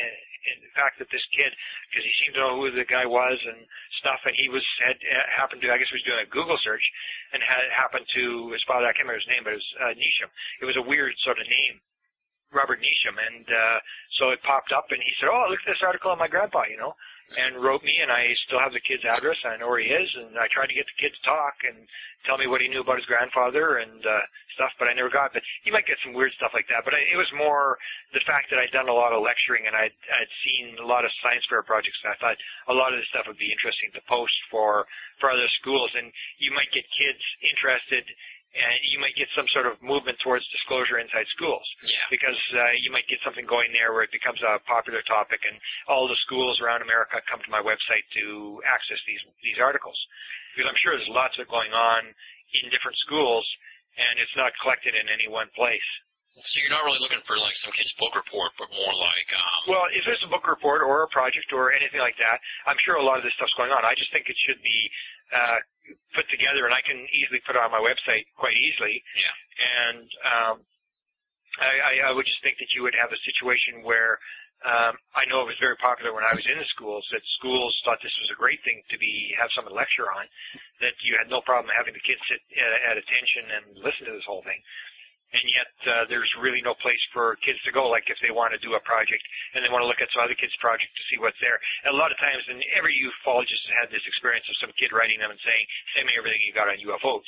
in fact, that this kid, because he seemed to know who the guy was and stuff, and he was had happened to, I guess, he was doing a Google search, and had happened to his father. I can't remember his name, but it was uh, Neesham. It was a weird sort of name, Robert Neesham, and uh, so it popped up, and he said, "Oh, look at this article on my grandpa," you know. And wrote me, and I still have the kid's address, and I know where he is, and I tried to get the kid to talk and tell me what he knew about his grandfather and uh, stuff, but I never got. But you might get some weird stuff like that. But I, it was more the fact that I'd done a lot of lecturing, and I'd, I'd seen a lot of science fair projects, and I thought a lot of this stuff would be interesting to post for, for other schools, and you might get kids interested, and you might get some sort of movement towards disclosure inside schools. Yeah. Because uh, you might get something going there where it becomes a popular topic, and all the schools around America come to my website to access these these articles. Because I'm sure there's lots of going on in different schools, and it's not collected in any one place. So you're not really looking for like some kid's book report, but more like... Um... Well, if there's a book report or a project or anything like that, I'm sure a lot of this stuff's going on. I just think it should be uh, put together, and I can easily put it on my website quite easily. Yeah. And um, I, I, I would just think that you would have a situation where um, I know it was very popular when I was in the schools, that schools thought this was a great thing to be have someone lecture on, that you had no problem having the kids sit at, at attention and listen to this whole thing. And yet, uh, there's really no place for kids to go, like if they want to do a project and they want to look at some other kid's project to see what's there. And a lot of times, and every ufologist has had this experience of some kid writing them and saying, "Send me everything you got on U F Os."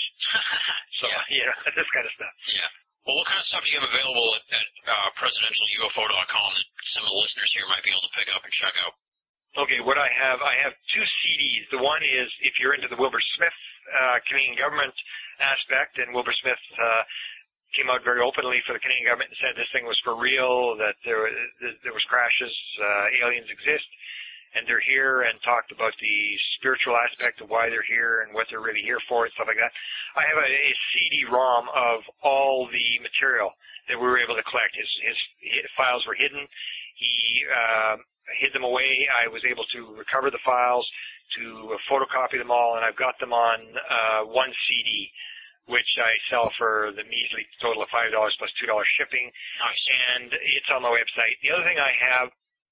So, yeah. you know, this kind of stuff. Yeah. Well, what kind of stuff do you have available at, at uh, presidential U F O dot com that some of the listeners here might be able to pick up and check out? Okay, what I have, I have two C Ds. The one is, if you're into the Wilbur Smith uh, Canadian government aspect, and Wilbur Smith uh, came out very openly for the Canadian government and said this thing was for real, that there there was crashes, uh, aliens exist, and they're here, and talked about the spiritual aspect of why they're here and what they're really here for and stuff like that. I have a, a C D ROM of all the material that we were able to collect. His, his, his files were hidden. He uh, hid them away. I was able to recover the files, to photocopy them all, and I've got them on uh, one C D, which I sell for the measly total of five dollars plus two dollars shipping. Nice. And it's on my website. The other thing I have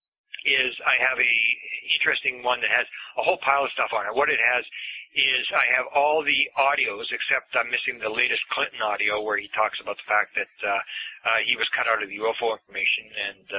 is I have a interesting one that has a whole pile of stuff on it. What it has is I have all the audios, except I'm missing the latest Clinton audio where he talks about the fact that uh, uh, he was cut out of the U F O information, and uh,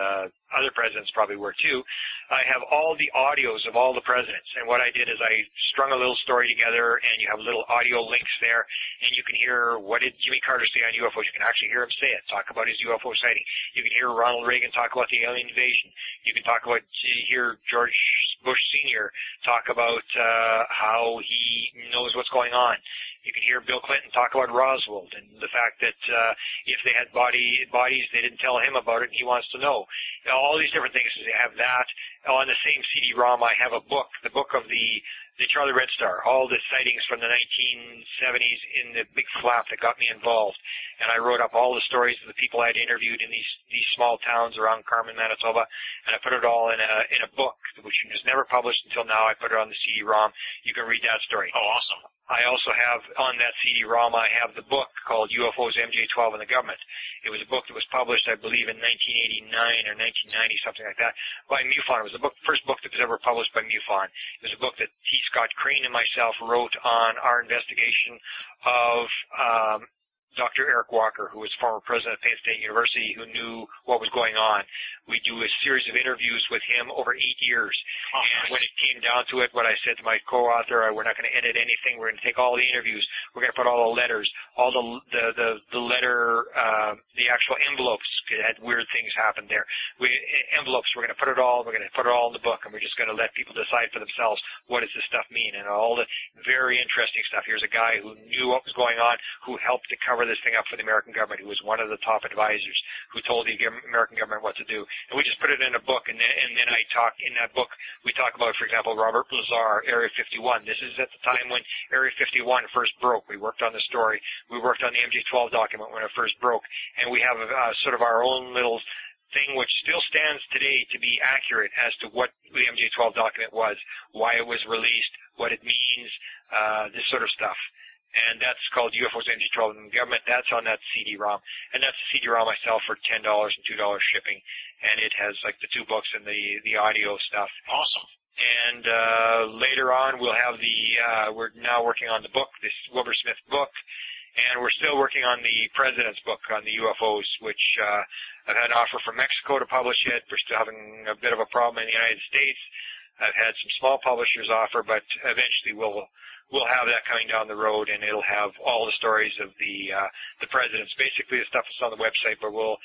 other presidents probably were too. I have all the audios of all the presidents, and what I did is I strung a little story together, and you have little audio links there, and you can hear what did Jimmy Carter say on U F Os. You can actually hear him say it, talk about his U F O sighting. You can hear Ronald Reagan talk about the alien invasion. You can talk about hear George Bush Senior talk about uh, how he knows what's going on. You can hear Bill Clinton talk about Roswell and the fact that uh, if they had body bodies, they didn't tell him about it, and he wants to know. All these different things. They have that. On the same C D ROM, I have a book, the book of the the Charlie Red Star, all the sightings from the nineteen seventies in the big flap that got me involved. And I wrote up all the stories of the people I'd interviewed in these these small towns around Carmen, Manitoba, and I put it all in a in a book, which was never published until now. I put it on the C D ROM. You can read that story. Oh, awesome. I also have on that C D ROM, I have the book called U F Os, M J twelve, and the Government. It was a book that was published, I believe, in nineteen eighty-nine or nineteen ninety, something like that, by MUFON. It was the book, first book that was ever published by MUFON. It was a book that T. Scott Crane and myself wrote on our investigation of um, Doctor Eric Walker, who was former president of Penn State University, who knew what was going on. We do a series of interviews with him over eight years. Oh, and when it came down to it, what I said to my co-author, we're not going to edit anything. We're going to take all the interviews. We're going to put all the letters, all the the the, the letter, uh, the actual envelopes. It had weird things happen there. We envelopes. We're going to put it all. We're going to put it all in the book, and we're just going to let people decide for themselves what does this stuff mean, and all the very interesting stuff. Here's a guy who knew what was going on, who helped to cover this thing up for the American government, who was one of the top advisors, who told the American government what to do. And we just put it in a book, and then, and then I talk, in that book, we talk about, for example, Robert Lazar, Area fifty-one. This is at the time when Area fifty-one first broke. We worked on the story. We worked on the M J twelve document when it first broke, and we have uh, sort of our own little thing which still stands today to be accurate as to what the M J twelve document was, why it was released, what it means, uh, this sort of stuff. And that's called U F Os, M J twelve, and the Government. That's on that C D ROM. And that's the C D ROM I sell for ten dollars and two dollars shipping. And it has like the two books and the, the audio stuff. Awesome. And uh, later on, we'll have the, uh, we're now working on the book, this Wilbur Smith book. And we're still working on the President's book on the U F Os, which uh, I've had an offer from Mexico to publish it. We're still having a bit of a problem in the United States. I've had some small publishers offer, but eventually we'll we'll have that coming down the road, and it'll have all the stories of the uh, the presidents. Basically, the stuff that's on the website, but we'll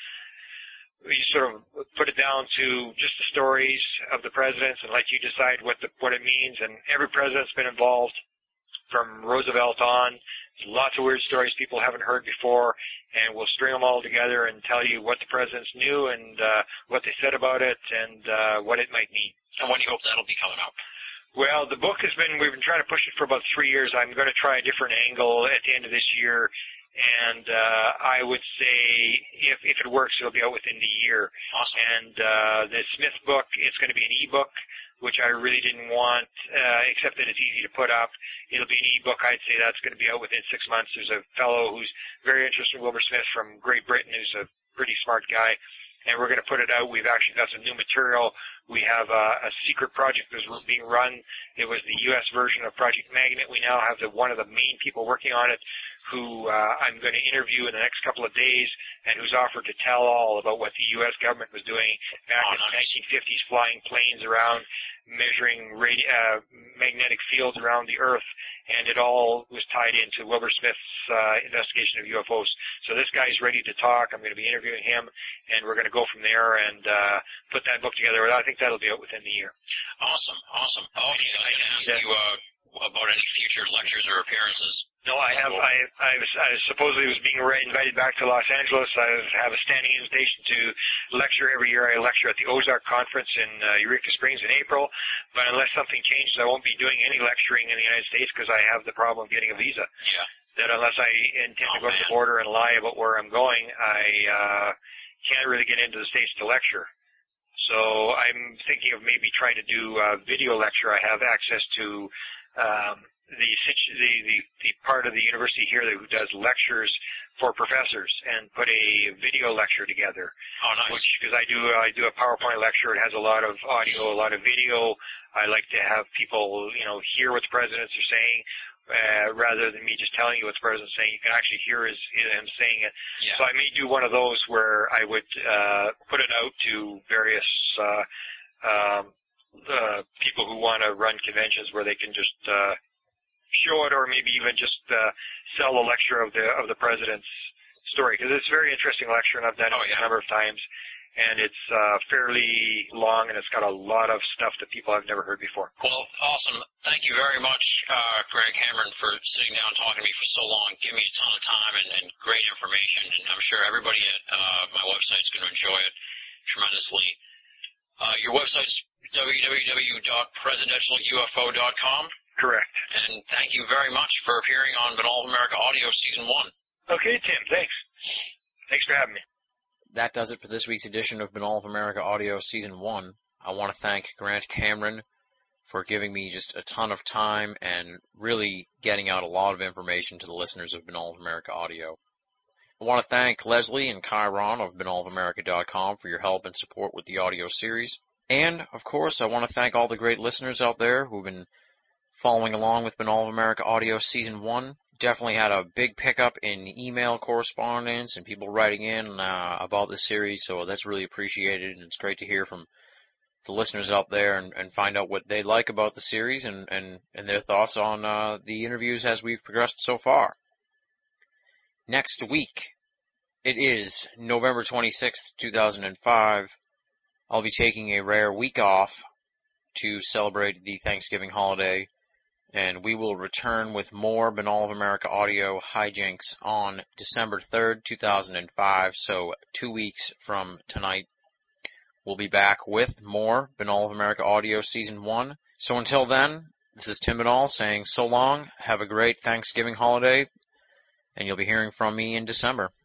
we sort of put it down to just the stories of the presidents and let you decide what the what it means. And every president's been involved, from Roosevelt on. There's lots of weird stories people haven't heard before, and we'll string them all together and tell you what the presidents knew and uh, what they said about it and uh, what it might mean. And when do you hope that'll be coming out? Well, the book has been, we've been trying to push it for about three years. I'm going to try a different angle at the end of this year, and uh, I would say if, if it works, it'll be out within the year. Awesome. And uh, the Smith book, it's going to be an e-book, which I really didn't want, uh, except that it's easy to put up. It'll be an e-book. I'd say that's going to be out within six months. There's a fellow who's very interested in Wilbur Smith from Great Britain, who's a pretty smart guy, and we're going to put it out. We've actually got some new material. We have a, a secret project that's being run. It was the U S version of Project Magnet. We now have the, one of the main people working on it, who uh, I'm going to interview in the next couple of days, and who's offered to tell all about what the U S government was doing back oh, in the nice. nineteen fifties, flying planes around, measuring radi- uh, magnetic fields around the Earth, and it all was tied into Wilbur Smith's uh, investigation of U F Os. So this guy's ready to talk. I'm going to be interviewing him, and we're going to go from there and uh, put that book together. I think that'll be out within the year. Awesome, awesome. Oh, yeah, I can ask you uh, about any future lectures or appearances. No, I have. I, I, was, I supposedly was being invited back to Los Angeles. I have a standing invitation to lecture every year. I lecture at the Ozark Conference in uh, Eureka Springs in April. But unless something changes, I won't be doing any lecturing in the United States because I have the problem of getting a visa. Yeah. That unless I intend oh, to go man. to the border and lie about where I'm going, I uh, can't really get into the States to lecture. So I'm thinking of maybe trying to do a video lecture. I have access to um, the situ- the, the the part of the university here that who does lectures for professors and put a video lecture together. Oh, nice. Which, because I do I do a PowerPoint lecture, it has a lot of audio, a lot of video. I like to have people, you know, hear what the presidents are saying, uh, rather than me just telling you what the president's saying. You can actually hear his, him saying it. Yeah. So I may do one of those where I would uh, put it out to various uh, um, uh, people who want to run conventions where they can just uh, show it, or maybe even just uh, sell a lecture of the of the president's story, because it's a very interesting lecture, and I've done it oh, yeah. a number of times, and it's uh, fairly long, and it's got a lot of stuff that people have never heard before. Well, awesome. Thank you very much, uh, Grant Cameron, for sitting down and talking to me for so long, giving me a ton of time and, and great information, and I'm sure everybody at uh, my website is going to enjoy it tremendously. Uh, your website's w w w dot presidential u f o dot com. Correct. And thank you very much for appearing on Banal of America Audio Season one. Okay, Tim, thanks. Thanks for having me. That does it for this week's edition of Banal of America Audio Season one. I want to thank Grant Cameron for giving me just a ton of time and really getting out a lot of information to the listeners of Banal of America Audio. I want to thank Leslie and Chiron of banal of america dot com for your help and support with the audio series. And, of course, I want to thank all the great listeners out there who've been following along with Banal of America Audio Season one. Definitely had a big pickup in email correspondence and people writing in uh, about the series, so that's really appreciated, and it's great to hear from the listeners out there and, and find out what they like about the series and, and, and their thoughts on uh, the interviews as we've progressed so far. Next week, it is November twenty-sixth, two thousand five. I'll be taking a rare week off to celebrate the Thanksgiving holiday, and we will return with more Banal of America Audio hijinks on December third, two thousand five, so two weeks from tonight. We'll be back with more Banal of America Audio Season one. So until then, this is Tim Banal saying so long, have a great Thanksgiving holiday, and you'll be hearing from me in December.